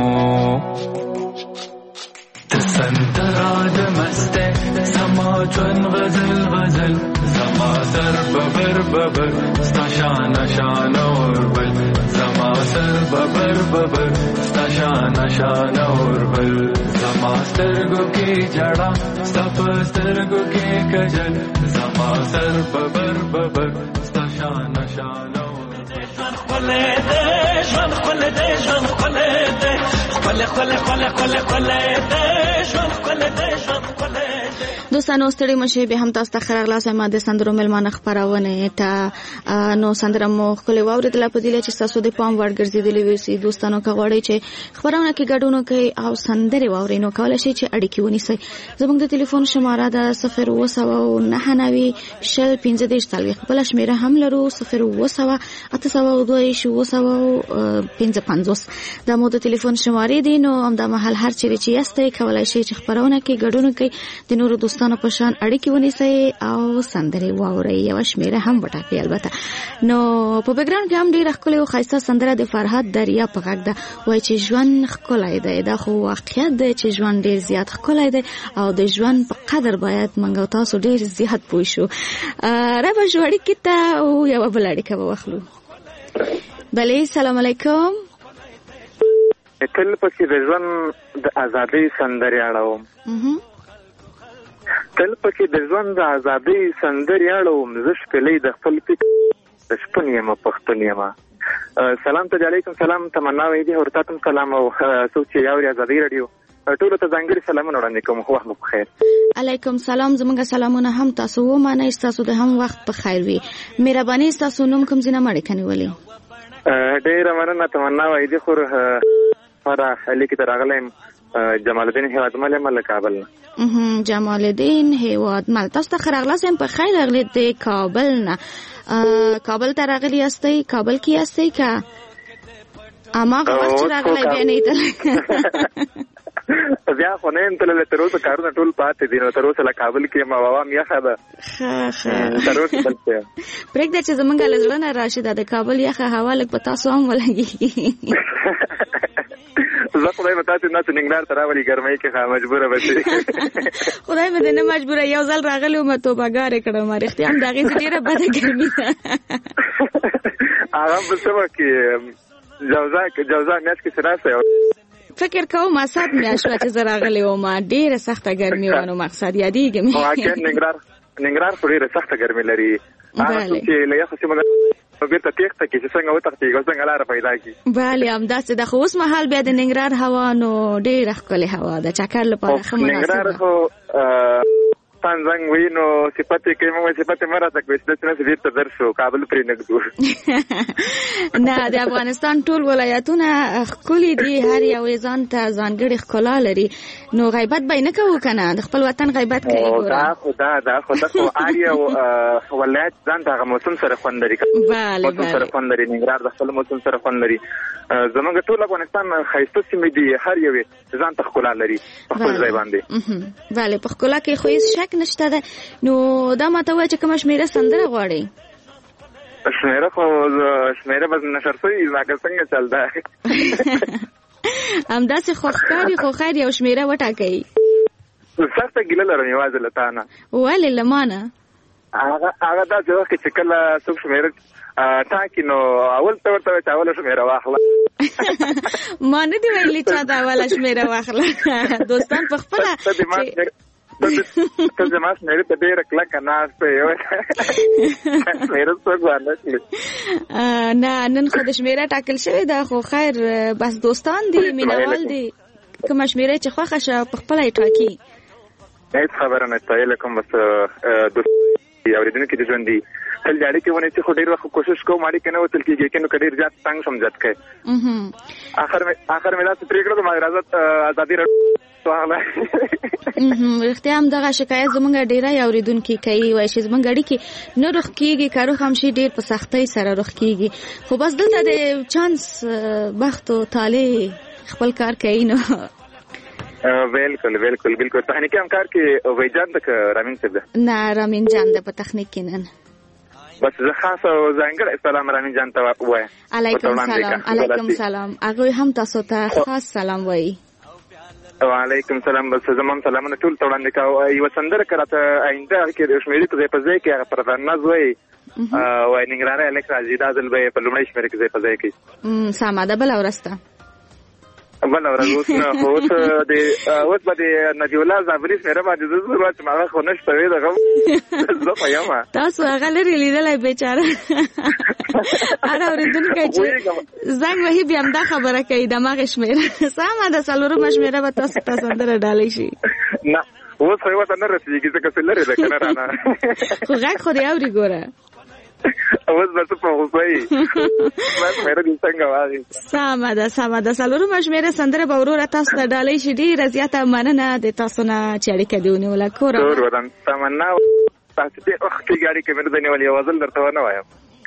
د سندرا د مسته زما ژوند غزل غزل زما سر ببر ببر ستا شان شان اور بل زما سر ببر ببر ستا شان شان اور بل زما سترګو کې جړا ستا په سترګو کې کجل زما سر ببر ببر ستا شان شان اور بل خپله دې ژوند خپله دې ژوند خپله دې خپله خپله خپله خپله خپله دې ژوند خپله دې ژوند خپله دوستانو ستړي مشه به هم تاسو ته خراغلاس ما د سندرو ملمانه خبرونه ته نو سندره مو خپل واوریدل په دې چې تاسو د پام وړ ګرځیدلې وسی دوستانو کغواړي چې خبرونه کې ګډون کوي او سندره واورینو کولای شي چې اړیکې ونیسي زموږ د ټلیفون شماره ده صفر اوه سوه نهه نوي شل پنځه دېرش څلوېښت بله شمېره هم لرو صفر اوه سوه اته سوه دوه دېرش اوه سوه پنځه پنځوس دا مو د ټلیفون شمارې دي نو همدا مهال هر چیرې چې یاستئ کولای شي چې خبرونه کې ګډون کوي د نورو دوستانو په شان اړیکې ونیسئ او سندرې واورئ یوه شمېره هم وټاکئ البته نو په بیکګراوند کې هم ډېره ښکلې او ښایسته سندره د فرهاد دریا په غږ ده وایي چې ژوند ښکلی دی دا خو واقعیت دی چې ژوند ډېر زیات ښکلی دی او د ژوند په قدر باید موږ او تاسو ډېر زیات پوه شو رابه شو اړیکې ته او یوه بله اړیکه به واخلو بلې سلام علیکم تل پسې د ژوند د ازادۍ سندرې اړوم تل پکې د ژوند د ازادۍ سندرې اړوم زه شپېلۍ د خپل فکر د شپون یم پښتون یم سلام ته علیکم سلام تمنا وحیدي ورته سلام او څوک چې اوري ازادۍ راډیو ټولو ته ځانګړي سلامونه وړاندې کوم وخت مو په خیر علیکم سلام زموږ سلامونه هم تاسو ومنئ ستاسو د هم وخت په خیر وي مهرباني ستاسو نوم کوم ځای نه مړې کنې ولې ډېره مننه تمنا وحیدي خور فرا لیکي ته راغلی جمال الدین هیوادمل یم له کابل نه جمال الدین هیوادمل تاسو ته ښه راغلاست یم په خیر راغلئ د کابل نه کابل ته راغلي یاستئ کابل کې یاستئ که هماغه وخت چې راغلی بیا نه یې بیا خو نه یم تللی، تر اوسه کارونه ټول پاتې دي. نو تر اوسه له کابل کې یم او هوا م یخه ده. تر اوسه دلته یم. پرېږده چې زمونږ له زړه نه راشي دا د کابل یخه هوا لږ په تاسو هم ولګېږي. زه خدای به تاسې نه چې ننګرهار ته راولي ګرمۍ کې ښه مجبوره به شي. خدای مې دې نه مجبوره، یو ځل راغلی وم توبهګارې کړم. رښتیا هم د هغې څه ډېره بده ګرمي ده. هغه هم په څه وخت کې جوزا جوزا میاشت کې چې راسئ فکر کوم اسات میاشت وه چې زه راغلی وم، ډېره سخته ګرمي وه. نو مقصد یادېږي مې. واقعا ننګرهار ننګرهار خو ډېره سخته ګرمي لري. هغه څوک چې له یخو سیمو نو بېرته تېښته کړي چې څنګه وتښتېږي او څنګه لاره پیدا کړي. بله همداسې ده. خو اوس مهال بیا د ننګرهار هوا نو ډېره ښکلې هوا ده، چکر لپاره ښه مناسبه. ننګرهار خو افغانستان زنګ وي نو صفت یې کوي، موږ صفت یې مه راته کوي چې داسې نه چې بېرته درشو کابل پرې نږدو. نه، د افغانستان ټول ولایتونه ښکلي دي، هر یو یې ځان ته ځانګړې ښکلا لري. نو غیبت به یې نه کوو که نه، د خپل وطن غیبت کوي. دا خو دا دا خو دا خو هر یو ولایت ځان ته هغه موسم سره خوند لري. موسم سره خوند لري. ننګرهار د خپل موسم سره خوند لري. زمونږ ټول افغانستان ښایسته سیمې دي، هر یو یې ځان ته ښکلا لري په خپل ځای باندې. بله، په ښکلا کې خو هېڅ شک نشته ده. نو دا ماته ووایه چې کومه شمېره سندره غواړئ؟ شمېره خو شمېره به نشر شوي زما که څنګه چل ده. همداسې خو ښکاري، خو خیر یو شمېره وټاکئ. سخته ګیله لرم یوازې له تا نه. ولې له ما نه؟ هغه هغه داسې وخت کې چې کله څوک شمېره ټاکي نو اول ته ورته وایي چې اوله شمېره واخله. ما نه دي ویلي چا ته اوله شمېره واخله. دوستان په خپله ته زما شمېرې ته ډېره کلکه ناسته یې شمېره څوک وانه کړي. نه، نن خو د شمېره ټاکل شوې ده، خو خیر بس دوستان دي، مینهوال دي، کومه شمېره چې خوښه شه په خپله یې ټاکي. هېڅ خبره نشته. هیله کوم بس دوست اورېدونکي د ژوند دي تل د اړیکې ونیسي، خو ډېر وخت کوشش کوم اړیکې نه وتل کېږي، که نو که ډېر زیات تنګ شم زیات کوي. اخر مې اخر مې داسې پرېکړه د مهاراجا ازادي راډیو واخله. رښتیا هم دغه شکایت زمونږ ډېری اورېدونکي کوي، وایي چې زمونږ اړیکې نه روغ کېږي، که روغ هم شي ډېر په سختۍ سره روغ کېږي. خو بس دلته د چانس بخت و طالع خپل کار کوي. نو بالکل بالکل بالکل. تخنیکي همکار کې وی جان ده که رامین صاحب ده؟ نه، رامین جان ده په تخنیک کې نن. بس زه خاص او ځانګړی سلام رامین جان ته ووایم. علیکم سلام. علیکم سلام. هغوی هم تاسو ته خاص سلام وایي. وعلیکم سلام. بس زما هم سلامونه ټول ته وړاندې کوه. یوه سندره که راته آینده کې د شمېرې په ځای په ځای کې هغه پردناز وایي وایي ننګرهاری هلک راځي، دا ځل به یې په لومړۍ شمېرې کې ځای په ځای کوي. سمه ده. بله ورځ ته بله ورځ. اوس نه خو اوس د اوس به د نبي الله زابري شمېره باندې زه زه چې هغه خو نشته وې دغه زه خو یم. تاسو هغه لرې لیدلی بېچاره. هر اورېدونکی چې زنګ وهي بیا همدا خبره کوي دماغ شمېره. سمه ده، څلورمه شمېره به تاسو ته سندره ډالۍ شي. نه اوس خو یې ورته نه رسېږي ځکه چې لرې ده که نه رانه. خو غږ خو دې اوري ګوره. اوس به څه په غوسه یي ما شمېره دې څنګه واخلي. سمه ده سمه ده. څلورمه شمېره سندره به وروره تاسو ته ډالۍ شي. ډېره زیاته مننه د تاسو نه چې اړیکه دې ونیوله. کور ټول وطن تمنا تاسو ډېر وخت کېږي اړیکه مې نه ده نیولې. یو غزل درته ونه وایم.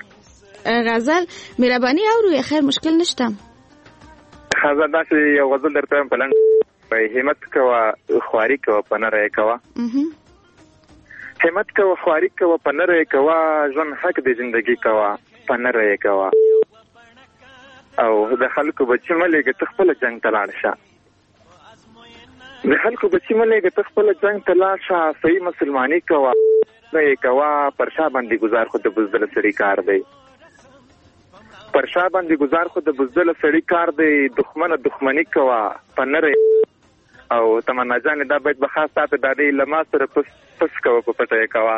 غزل مهرباني اورو یا خیر مشکل نشته. غزل داسې یو غزل درته وایم په لنډ همت کوه خواري کوه په نره یې کوه. همت کوه خواري کوه په نره یې کوه، ژوند حق د زندګي کوه په نره یې کوه. او د خلکو بچي مه لېږه ته خپله جنګ ته لاړ شه. د خلکو بچي مه لېږه ته خپله جنګ ته لاړ شه. صحیح مسلماني کوه نه یې کوه. پر شا باندې ګزار خو د بزدله سړي کار دی. پر شا باندې ګزار خو د بزدله سړي کار دی. دښمنه دښمني کوه په نره. او تمنا جانې دا بیت به خاص تا ته ډالۍ. له ما سره پس پس کوه په پټه یې کوه.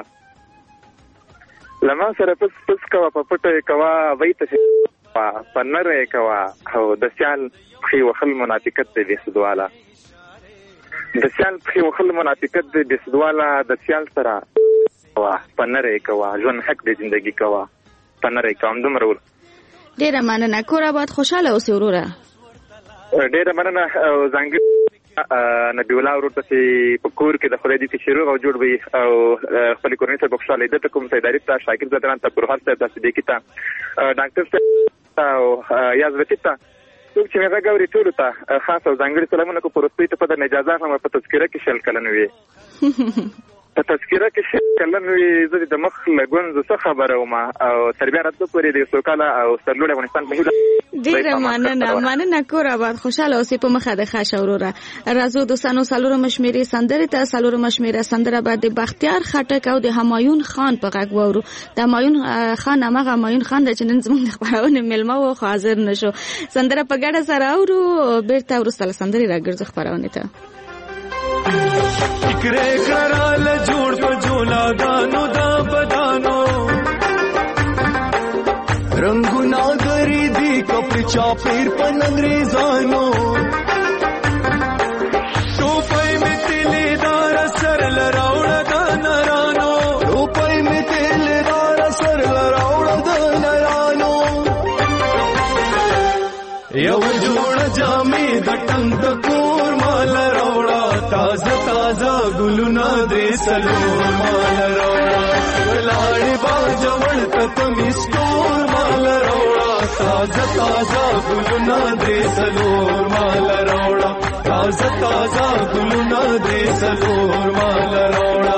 له ما سره پس پس کوه په پټه یې کوه. وی ته په نره یې کوه. او د سیال پښې وهل منافقت دی بې سودواله. د سیال پښې وهل منافقت دی بې سودواله. د سیال سره کوه په نره یې کوه. ژوند حق د زندګي کوه په نره یې کوه. همدومره ور. ډېره مننه. کور آباد خوشحاله اوسې وروره. ډېره مننه. ځانګړې نبي الله ورور ته چې په کور کې د خدای دې چې روغ او جوړ وي او خپلې کورنۍ سره په خوشحالۍ ده ته کوم سیداري ته شاکر زدران ته پروهر صاحب ته صدیقي ته ډاکټر صاحب او یاز رفیق ته څوک چې مې غږ اوري ټولو ته خاص او ځانګړي سلامونه کو پروستوي ته په د اجازه هم په تذکره کې شل کلن وي په تذکره کې شل کلن وي زه د مخ لګون څه خبره وم او تربیه راتلو پورې د سوکاله او سرلوړ افغانستان په هیله ډیره مننه مننه کور آباد خوشاله اوسې په مخه د خاص اوروره راځو دوستانو سالورو مشمیري سندره ته سالورو مشمیره سندره بعد د بختیار خټک او د همایون خان په غږ وورو د همایون خان هغه همایون خان د چنن زموږ د خبرونه ملما او حاضر نشو سندره په ګډه سره اورو بیرته ورسره سندره راګرځو خبرونه ته فکرې کړل جوړ په جولا دانو دا بدانو رنگونه غری دی کپړه چاپیر په انګریزانو ټوپای می تلې دار سر لراوړ د نرانو ټوپای می تلې دار سر لراوړ د نرانو یو جوړ جامې د ټنګ کور مال راوړا تازه تازه ګلونه دې سلور مال راوړا ولاړې باجوړ ته مستور مال راوړا تازه تازه ګلونه دې سلور مال راوړا تازه تازه ګلونه دې سلور مال راوړا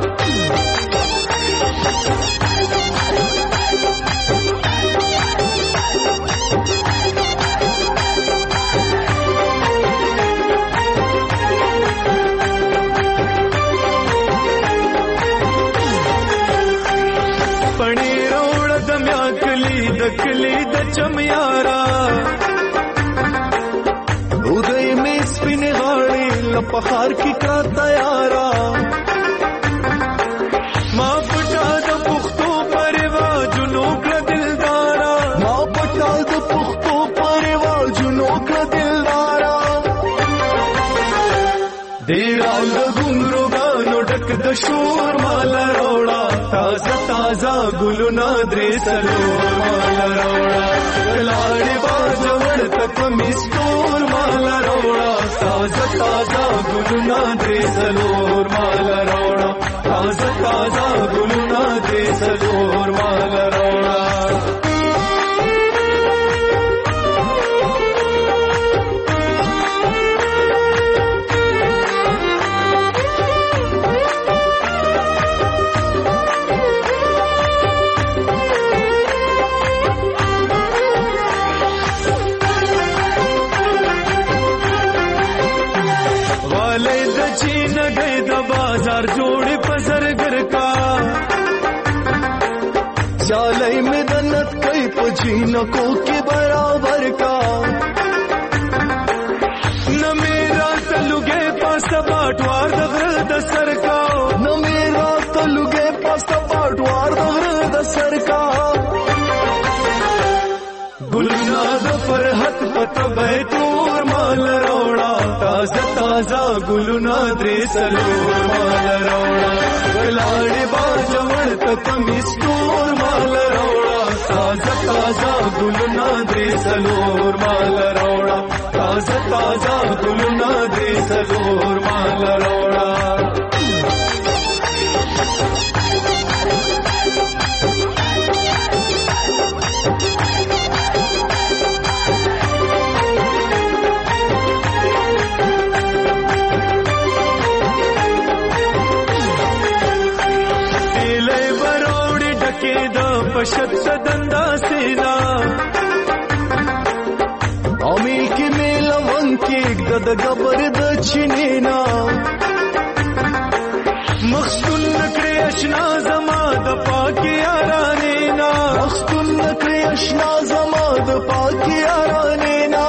کلی د چمیارا اودای می سپین غاړي لپخار کی کا تیارا ما پټا د پختو پرواجونو کړه دلدارا ما پټا د پختو پرواجونو کړه دلدارا ډیرا لګونرو غانو ډک د شور مال روړا تازه تازه ګلونه درې سلور مال روړا لاړې باجوړ تک مستور مال روړا تازه تازه ګلونه درې سلور مال روړا تازه تازه ګلونه درې سلور مال روړا بازار جوړ پزرګر کا چالای میں دنت کئی پجینکو کے برابر کا نہ میرا تلوگے پاس باټوار د غر د سر کا نہ میرا تلوگے پاس باټوار د غر د سر کا ګلنا د فرحت پته بیتور مال روړا تازه تازه ګلونه درې سلور مال روړا لاړې باجوړ تک مستور مال روړا تازه تازه ګلونه درې سلور مال روړا تازه تازه ګلونه درې سلور مال روړا پشت سدندا سینا اومی کی میل ون کی د گبر د چنینا مخستون نکړې اشنا زما د پاکي یارانینا مخستون نکړې اشنا زما د پاکي یارانینا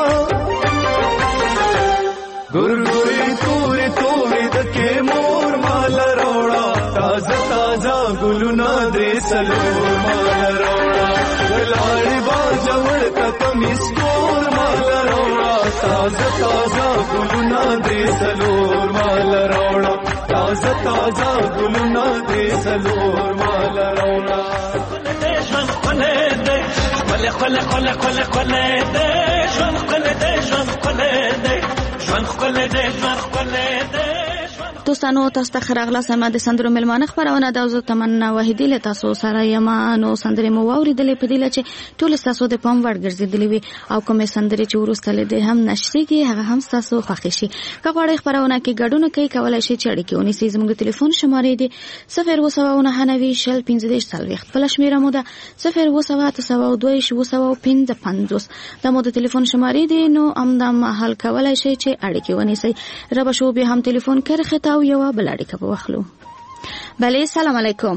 ګورګوري تورې تورې د کې مور مال روړا تازه تازه ګلونه درې سلور مال روړا لاړې باجوړ تک مستور مال روړا تازه تازه ګلونه درې سلور مال روړا تازه تازه ګلونه درې سلور مال روړا ژوند خله دې خله خله خله خله خله دې ژوند خله دې ژوند خله دې ژوند خله دې ژوند خله دې دوستانو تاسو ته خراغله سم د سندرو ملمانه خبرونه د زو تمنا وحیدی له تاسو سره یما نو سندرې مو واوریدلې په دې لچې ټول تاسو د پام وړ ګرځیدلې وي او کومه سندرې چې ورسته لیدې هم نشریږي هغه هم تاسو خوښ شي که غواړئ خبرونه کې ګډون کوي کولای شئ چې اړیکې ونیسئ زموږ ټلیفون شمارې دي صفر اووه سوه نهه نوي شل پنځه دېرش څلوېښت بله شمېره مو ده صفر اووه سوه اته سوه دوه ویشت اووه سوه پنځه پنځوس دا مو د ټلیفون شمارې دي نو همدا مهال کولای شئ چې اړیکې ونیسئ ربه شو بیا هم ټلیفون کرخه تا او یو بل اړیکه په واخلو. بله سلام علیکم.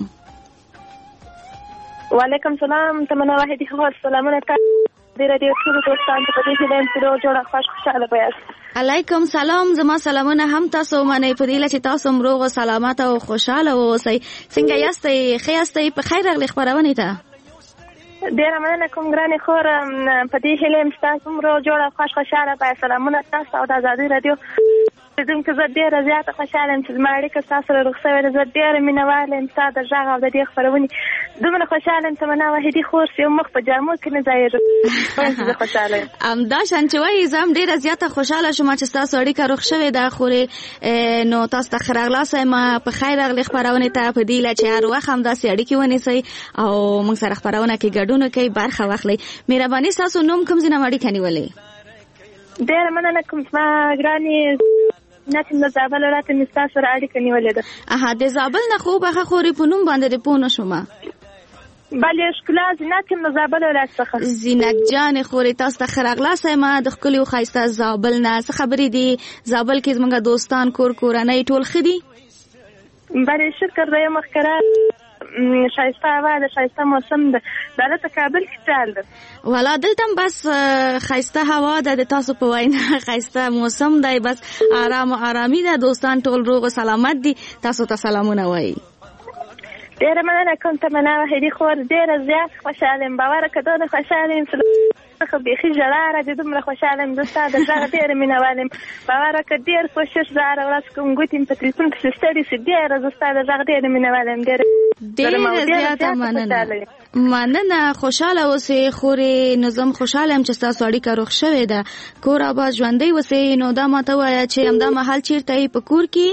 وعلیکم سلام. تمنا واحدی خبر سلامونه ته د رادیو ټول دوستان ته په دې کې د جوړه خوش خوشاله بیاست. علیکم سلام. زما سلامونه هم تاسو باندې په دې لچې تاسو روغ او سلامت او خوشاله اوسئ. څنګه یاستئ؟ ښه یاستئ؟ په خیر راغلی خبرونه ته. ډیره مننه کوم ګرانې خور په دې هیله یم چې تاسو روغ جوړه خوش خوشاله بیاست. سلامونه تاسو او د آزادۍ رادیو زم که زه ډېره زیاته خوشحاله یم چې زما اړیکه ستاسو سره روغ شوې ده. زه ډېره مینهواله یم ستا د غږ او د دې خپرونې دومره خوشحاله یم تمنا واحدي خور چې یو مخ په جامو کې نه ځایېږم چې زه خوشحاله یم. همدا شان چې وایي زه هم ډېره زیاته خوشحاله شوم چې ستاسو اړیکه روغ شوې ده خورې نو تاسو ته ښه راغلاست یم په خیر راغلې خپرونې ته په دې هیله چې هر وخت همداسې اړیکې ونیسئ او موږ سره خپرونه کې ګډون وکړئ برخه واخلئ. مهرباني ستاسو نوم کوم ځای نه اړیکه نیولې؟ ډېره مننه کوم زما ګرانې ناتم د زابل راته مې ستاسو سره اړیکه نیولې ده. اها د زابل نه خو هغه خورې په نوم باندې پوه نه شومه. بلې ښکلا زینت یم د زابل ولایت څخه. زینت جانې خورې تاسو ته ښه راغلاست یم د ښکلي او ښایسته زابل نه. څه خبرې دي زابل کې زموږ دوستان کور کورنۍ ټول ښه دي؟ بلې شکر دی مخکره شایسته هوا ده شایسته موسم ده. دلته کابل کې چال ده والا دلته بس ښایسته هوا ده د تاسو په وینا ښایسته موسم دی بس آرام او آرامي ده دوستان ټول روغ او سلامت دي. تاسو ته سلامونه وایي. ډېره مننه کوم تمنا واحدي خور ډېره زیات خوشحاله یم باوره که دونه خوشحاله یم چې څخه بیخي ژړا راځي دومره خوشحاله یم. زه ستا د غږ ډېره مینهوال یم باوره که ډېر کوشش زه هره ورځ کوم ګوتې مې په تلیفون پسې ستړي شي ډېره زه ستا د غږ ډېره مینهوال یم. ډېره زیاته مننه مننه خوشحاله اوسئ خورې نو زه هم خوشحاله یم چې ستاسو اړیکه روغ شوې ده کور آباد ژوندی اوسئ. نو دا ماته ووایه چې همدا مهال چېرته یې په کور کې؟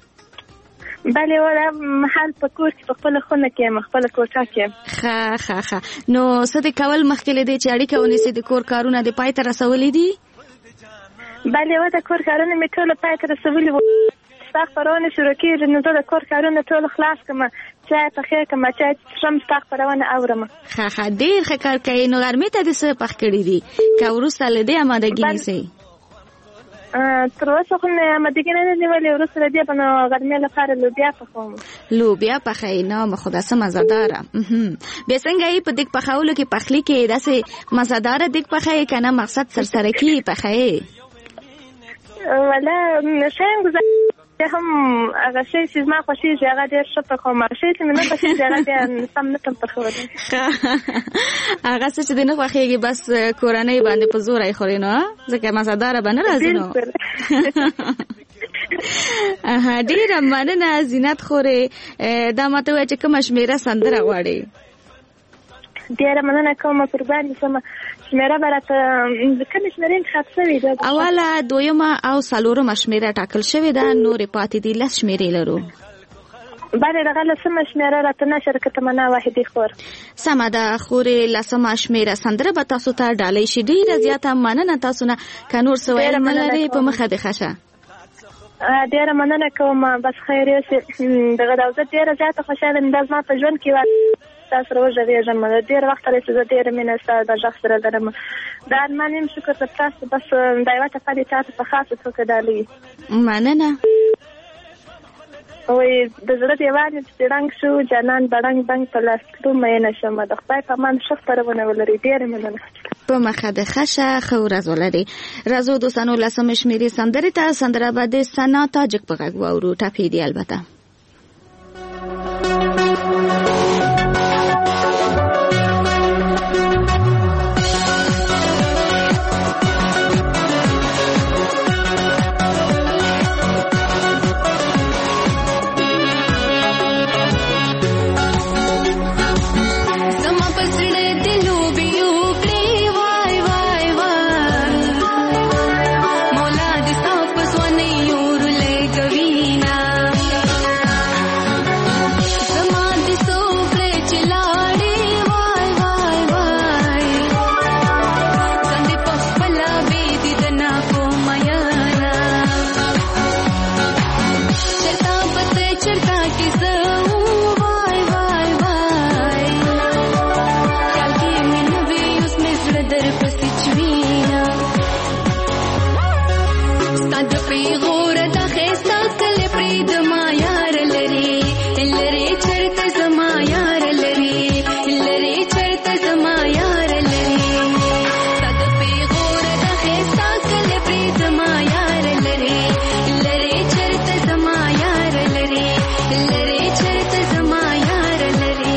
بلې ولا محل په کور کې په خپله خونه کې یم خپله کوټه کې یم. ښه ښه ښه نو څه دې کول مخکې له دې چې اړیکه ونیسئ د کور کارونه دې پای ته رسولي دي؟ بلې و د کور کارونه مې ټوله پای ته رسولي وو. ستا خپرونه شروع کېږي نو زه د کور کارونه ټول خلاص کړم چای پخې کړم چای څښم ستا خپرونه اورم. ښه ښه ډېر ښه کار کوې. نو غرمې ته دې څه پخ کړي دي که وروسته له دې امادګي نیسئ؟ تر اوسه خو مې امادګي نه ده نیولې وروسته له دې به نو غرمې لپاره لوبیا پخوم. لوبیا پخوئ نه خو داسې مزهداره بیا څنګه یې په دیګ پخولو کې پخلي کې داسې مزهداره دیګ پخوئ که نه مقصد سرسرکي پخوئ؟ ولا شایم ګزار هم هغه شی چې زما خوښېږي هغه ډېر ښه پخوم هغه شی چې مې نه خوښېږي هغه بیا سم نه کړم پخولی. هغه څه چې دې نه خوښېږي بس کورنۍ باندې په زوره یې خورې نو ځکه مزهداره به نه راځي نو. ډېره مننه زینت خورې. دا ماته ووایه چې کومه شمېره سندره غواړې؟ ډېره مننه کومه قربان شمه شمېره به راته کومې شمېرې انتخاب شوې ده؟ اوله دویمه او څلورمه شمېره ټاکل شوې ده نورې پاتې دي لس شمېرې لرو. بلې دغه لسمه شمېره راته نشر که تمنا واحدي خور. سمه ده خورې لسمه شمېره سندره به تاسو ته ډالۍ شي. ډېره زیاته مننه تاسو نه که نور څه ویل نه لرې په مخه دې ښه شه. ډېره مننه کوم بس خیر یوسې دغه دا زه ډېره زیاته خوشحاله یم دا زما په ژوند کې ستا سره وغږېږم ډېر وخت راهیسې زه ډېره مینه ستا د غږ سره لرم. دا ارمان یم شکر تر تاسو بس دا یوه ټپه دې چاته په خاصه توګه ډالۍ. مننه. وایي د زړه دیوال مې چې ړنګ شو جانان به ړنګ بنګ په لاس کړو مینه شومه د خدای په امان ښه خپرونه ولرئ. ډېره مننه. په مخه د ښه شه ښه ورځ ولرئ. راځو دوستانو لسمه شمېرې سندرې ته سندره به د ثنا تاجک په غږ واورو ټپې دي البته. مولا د صاحب سونه یور لګوینا ستاد پیغور د خستا کله پرید ما یار لري لري چرته زما یار لري لري چرته زما یار لري ستاد پیغور د خستا کله پرید ما یار لري لري چرته زما یار لري لري چرته زما یار لري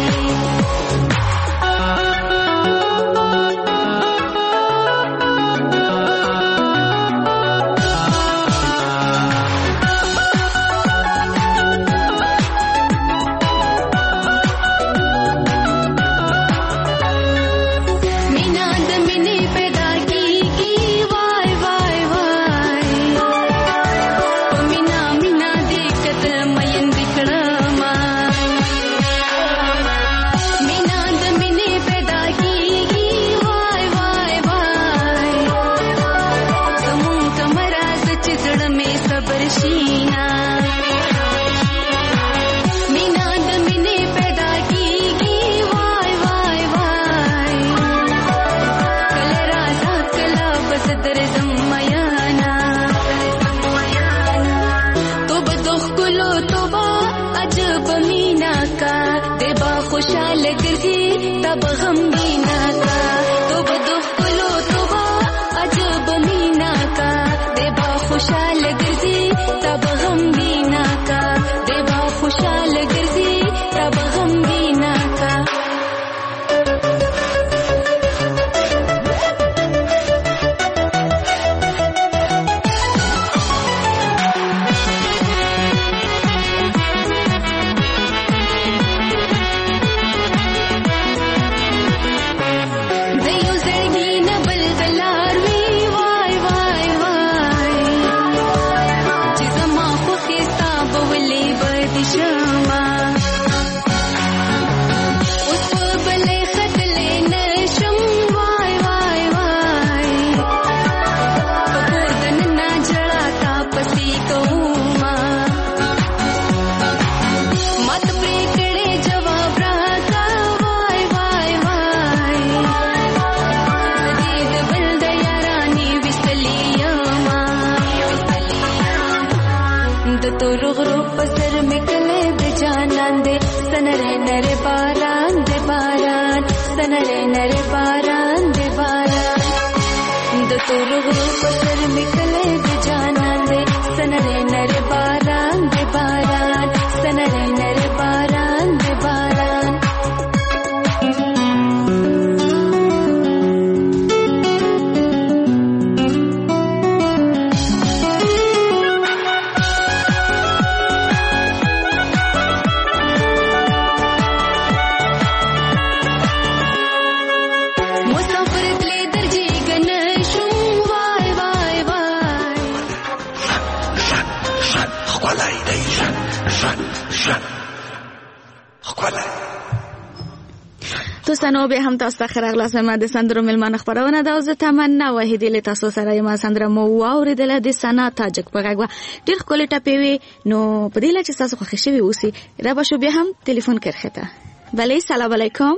دوستانو به هم تاسو ته خراغلاس ما د سندرو ملمان خبرونه دا زه تمنا وحیدې له تاسو سره ما سندره مو واوریدله د سنا تاجک په غږ ډیر خپل ټپوي نو په دې لچ تاسو خوښ شوي اوسي را به شو به هم ټلیفون کرخته بله سلام علیکم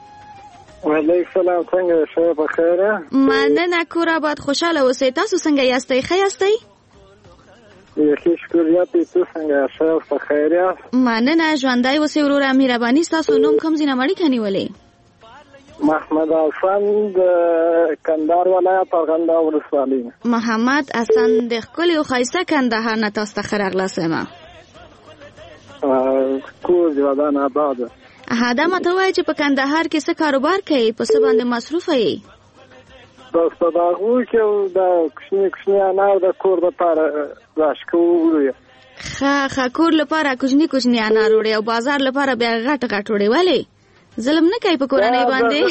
وعلیکم السلام څنګه شه په خیره مننه کور آباد خوشاله اوسئ تاسو څنګه یاستئ ښه یاستئ یخی شکریه تاسو څنګه شه په خیره مننه ژوندۍ اوسئ وروره مهرباني تاسو نوم کوم ځینه مړی کني ولې محمد حسن د کندهار ولایت ارغنداب ولسوالۍ محمد حسن د ښکلي او ښایسته کندهار نه تاسو ته ښه راغلاست یم کور دې ودان آباد دا ماته وایي چې په کندهار کې څه کاروبار کوي په څه باندې مصروفه یې بس په دغو کې د کوچني کوچني انار د کور دپاره راشکو وړو ښه ښه کور لپاره کوچني کوچني انار وړي او بازار لپاره بیا غټ غټ وړي ولې ظلم نه کوي په کورنۍ باندې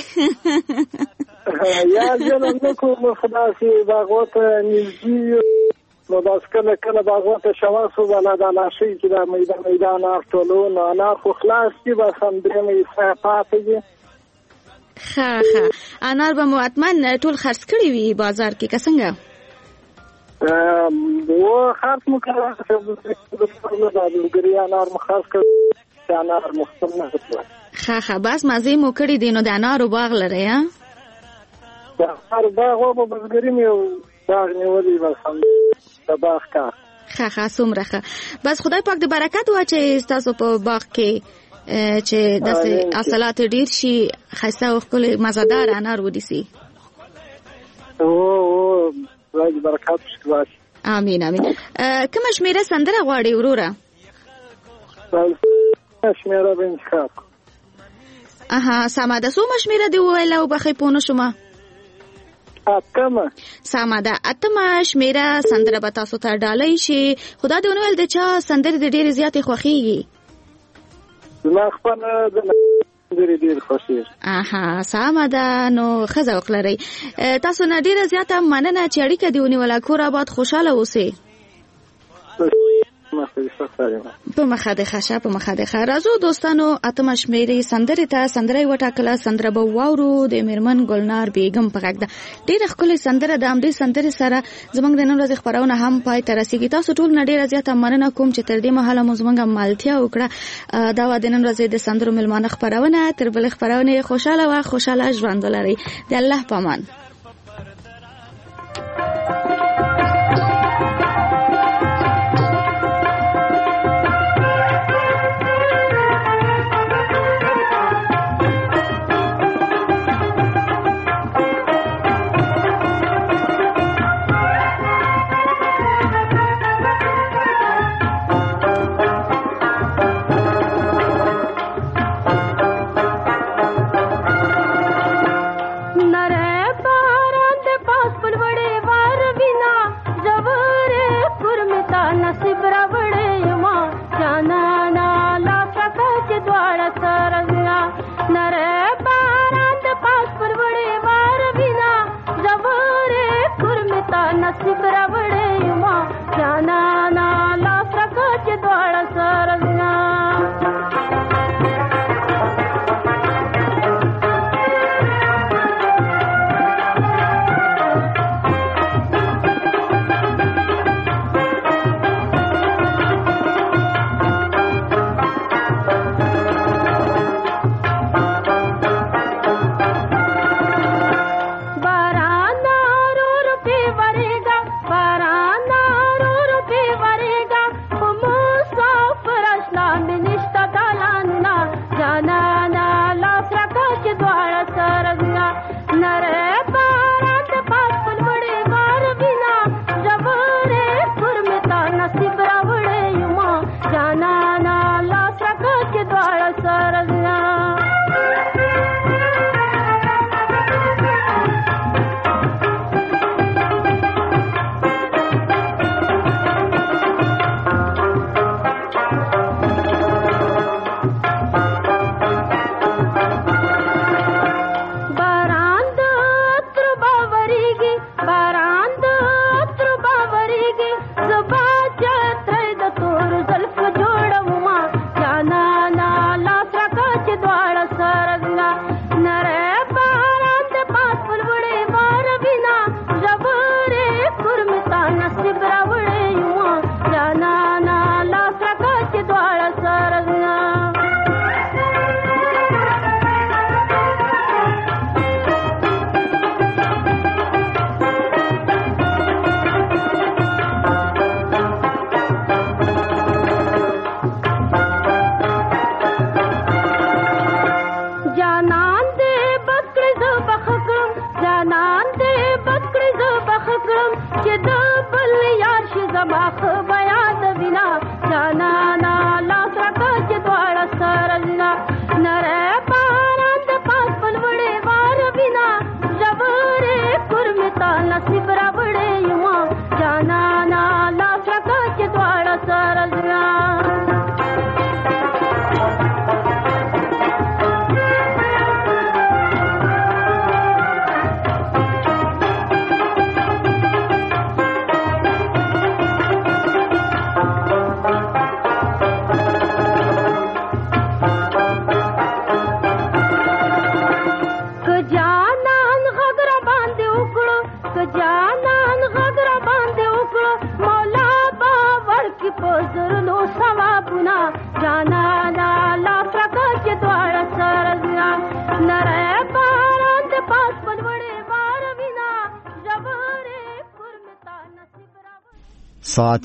یا ظلم نه کوم خداسي باغوت نږدې نو داس کله کله باغوت شواسو ولا د لاشي کې د میدان میدان ارټولو نو انا خو خلاص کی به سم دې مې صفاتې ښه ښه انار به مؤتمن ټول خرڅ کړی وي بازار کې څنګه و خرڅ مو کړو چې د خپل د ګریه انار مخاص کړ انار مختلف نه ښه ښه بس مزه مو کړی دی نو د انارو باغ لري ها د انارو باغ و په بزګري مې باغ نیولې بس د باغ کار. ښه ښه څومره ښه. بس خدای پاک د برکت واچوي ستاسو په باغ کې چې داسې حاصلات ډېر شي، ښایسته او ښکلي مزهدار انار ونیسي. او او خدای دې برکات وکړي. امین امین. کومه شمېره سندره غواړې وروره؟ شمېره به انتخاب. اها سمه ده. څومره شمېره دې وویله وبخئ پوه نه شومه؟ اتمه. سمه ده. اتمه شمېره سندره به تاسو ته ډالۍ شي. خو دا دې ونه ویل د چا سندرې دې ډېرې زیاتې خوښېږي؟ زما خپله د سندرې ډېرې خوښېږي. اها سمه ده. نو ښه ذوق لرئ. تاسو نه ډېره زیاته مننه چې اړیکه دې ونیوله. کور آباد خوشحاله اوسئ. په مخه د خشه په مخه د خه. راځو دوستانو اتمه شمېرې سندرې ته. سندره یې وټاکله سندره به واورو د میرمن ګلنار بیګم په غږ ده. ډېره ښکلې سندره د همدې سندرې سره زموږ د نن ورځې خپرونه هم پای ته رسېږي. تاسو ټول نه ډېره زیاته مننه کوم چې تر دې مهاله مو زموږ ملتیا وکړه. دا وه د نن ورځې د سندرو مېلمانه خپرونه. تر بلې خپرونې خوشحاله وه، خوشحاله ژوند ولرئ. د الله په امان. ساعت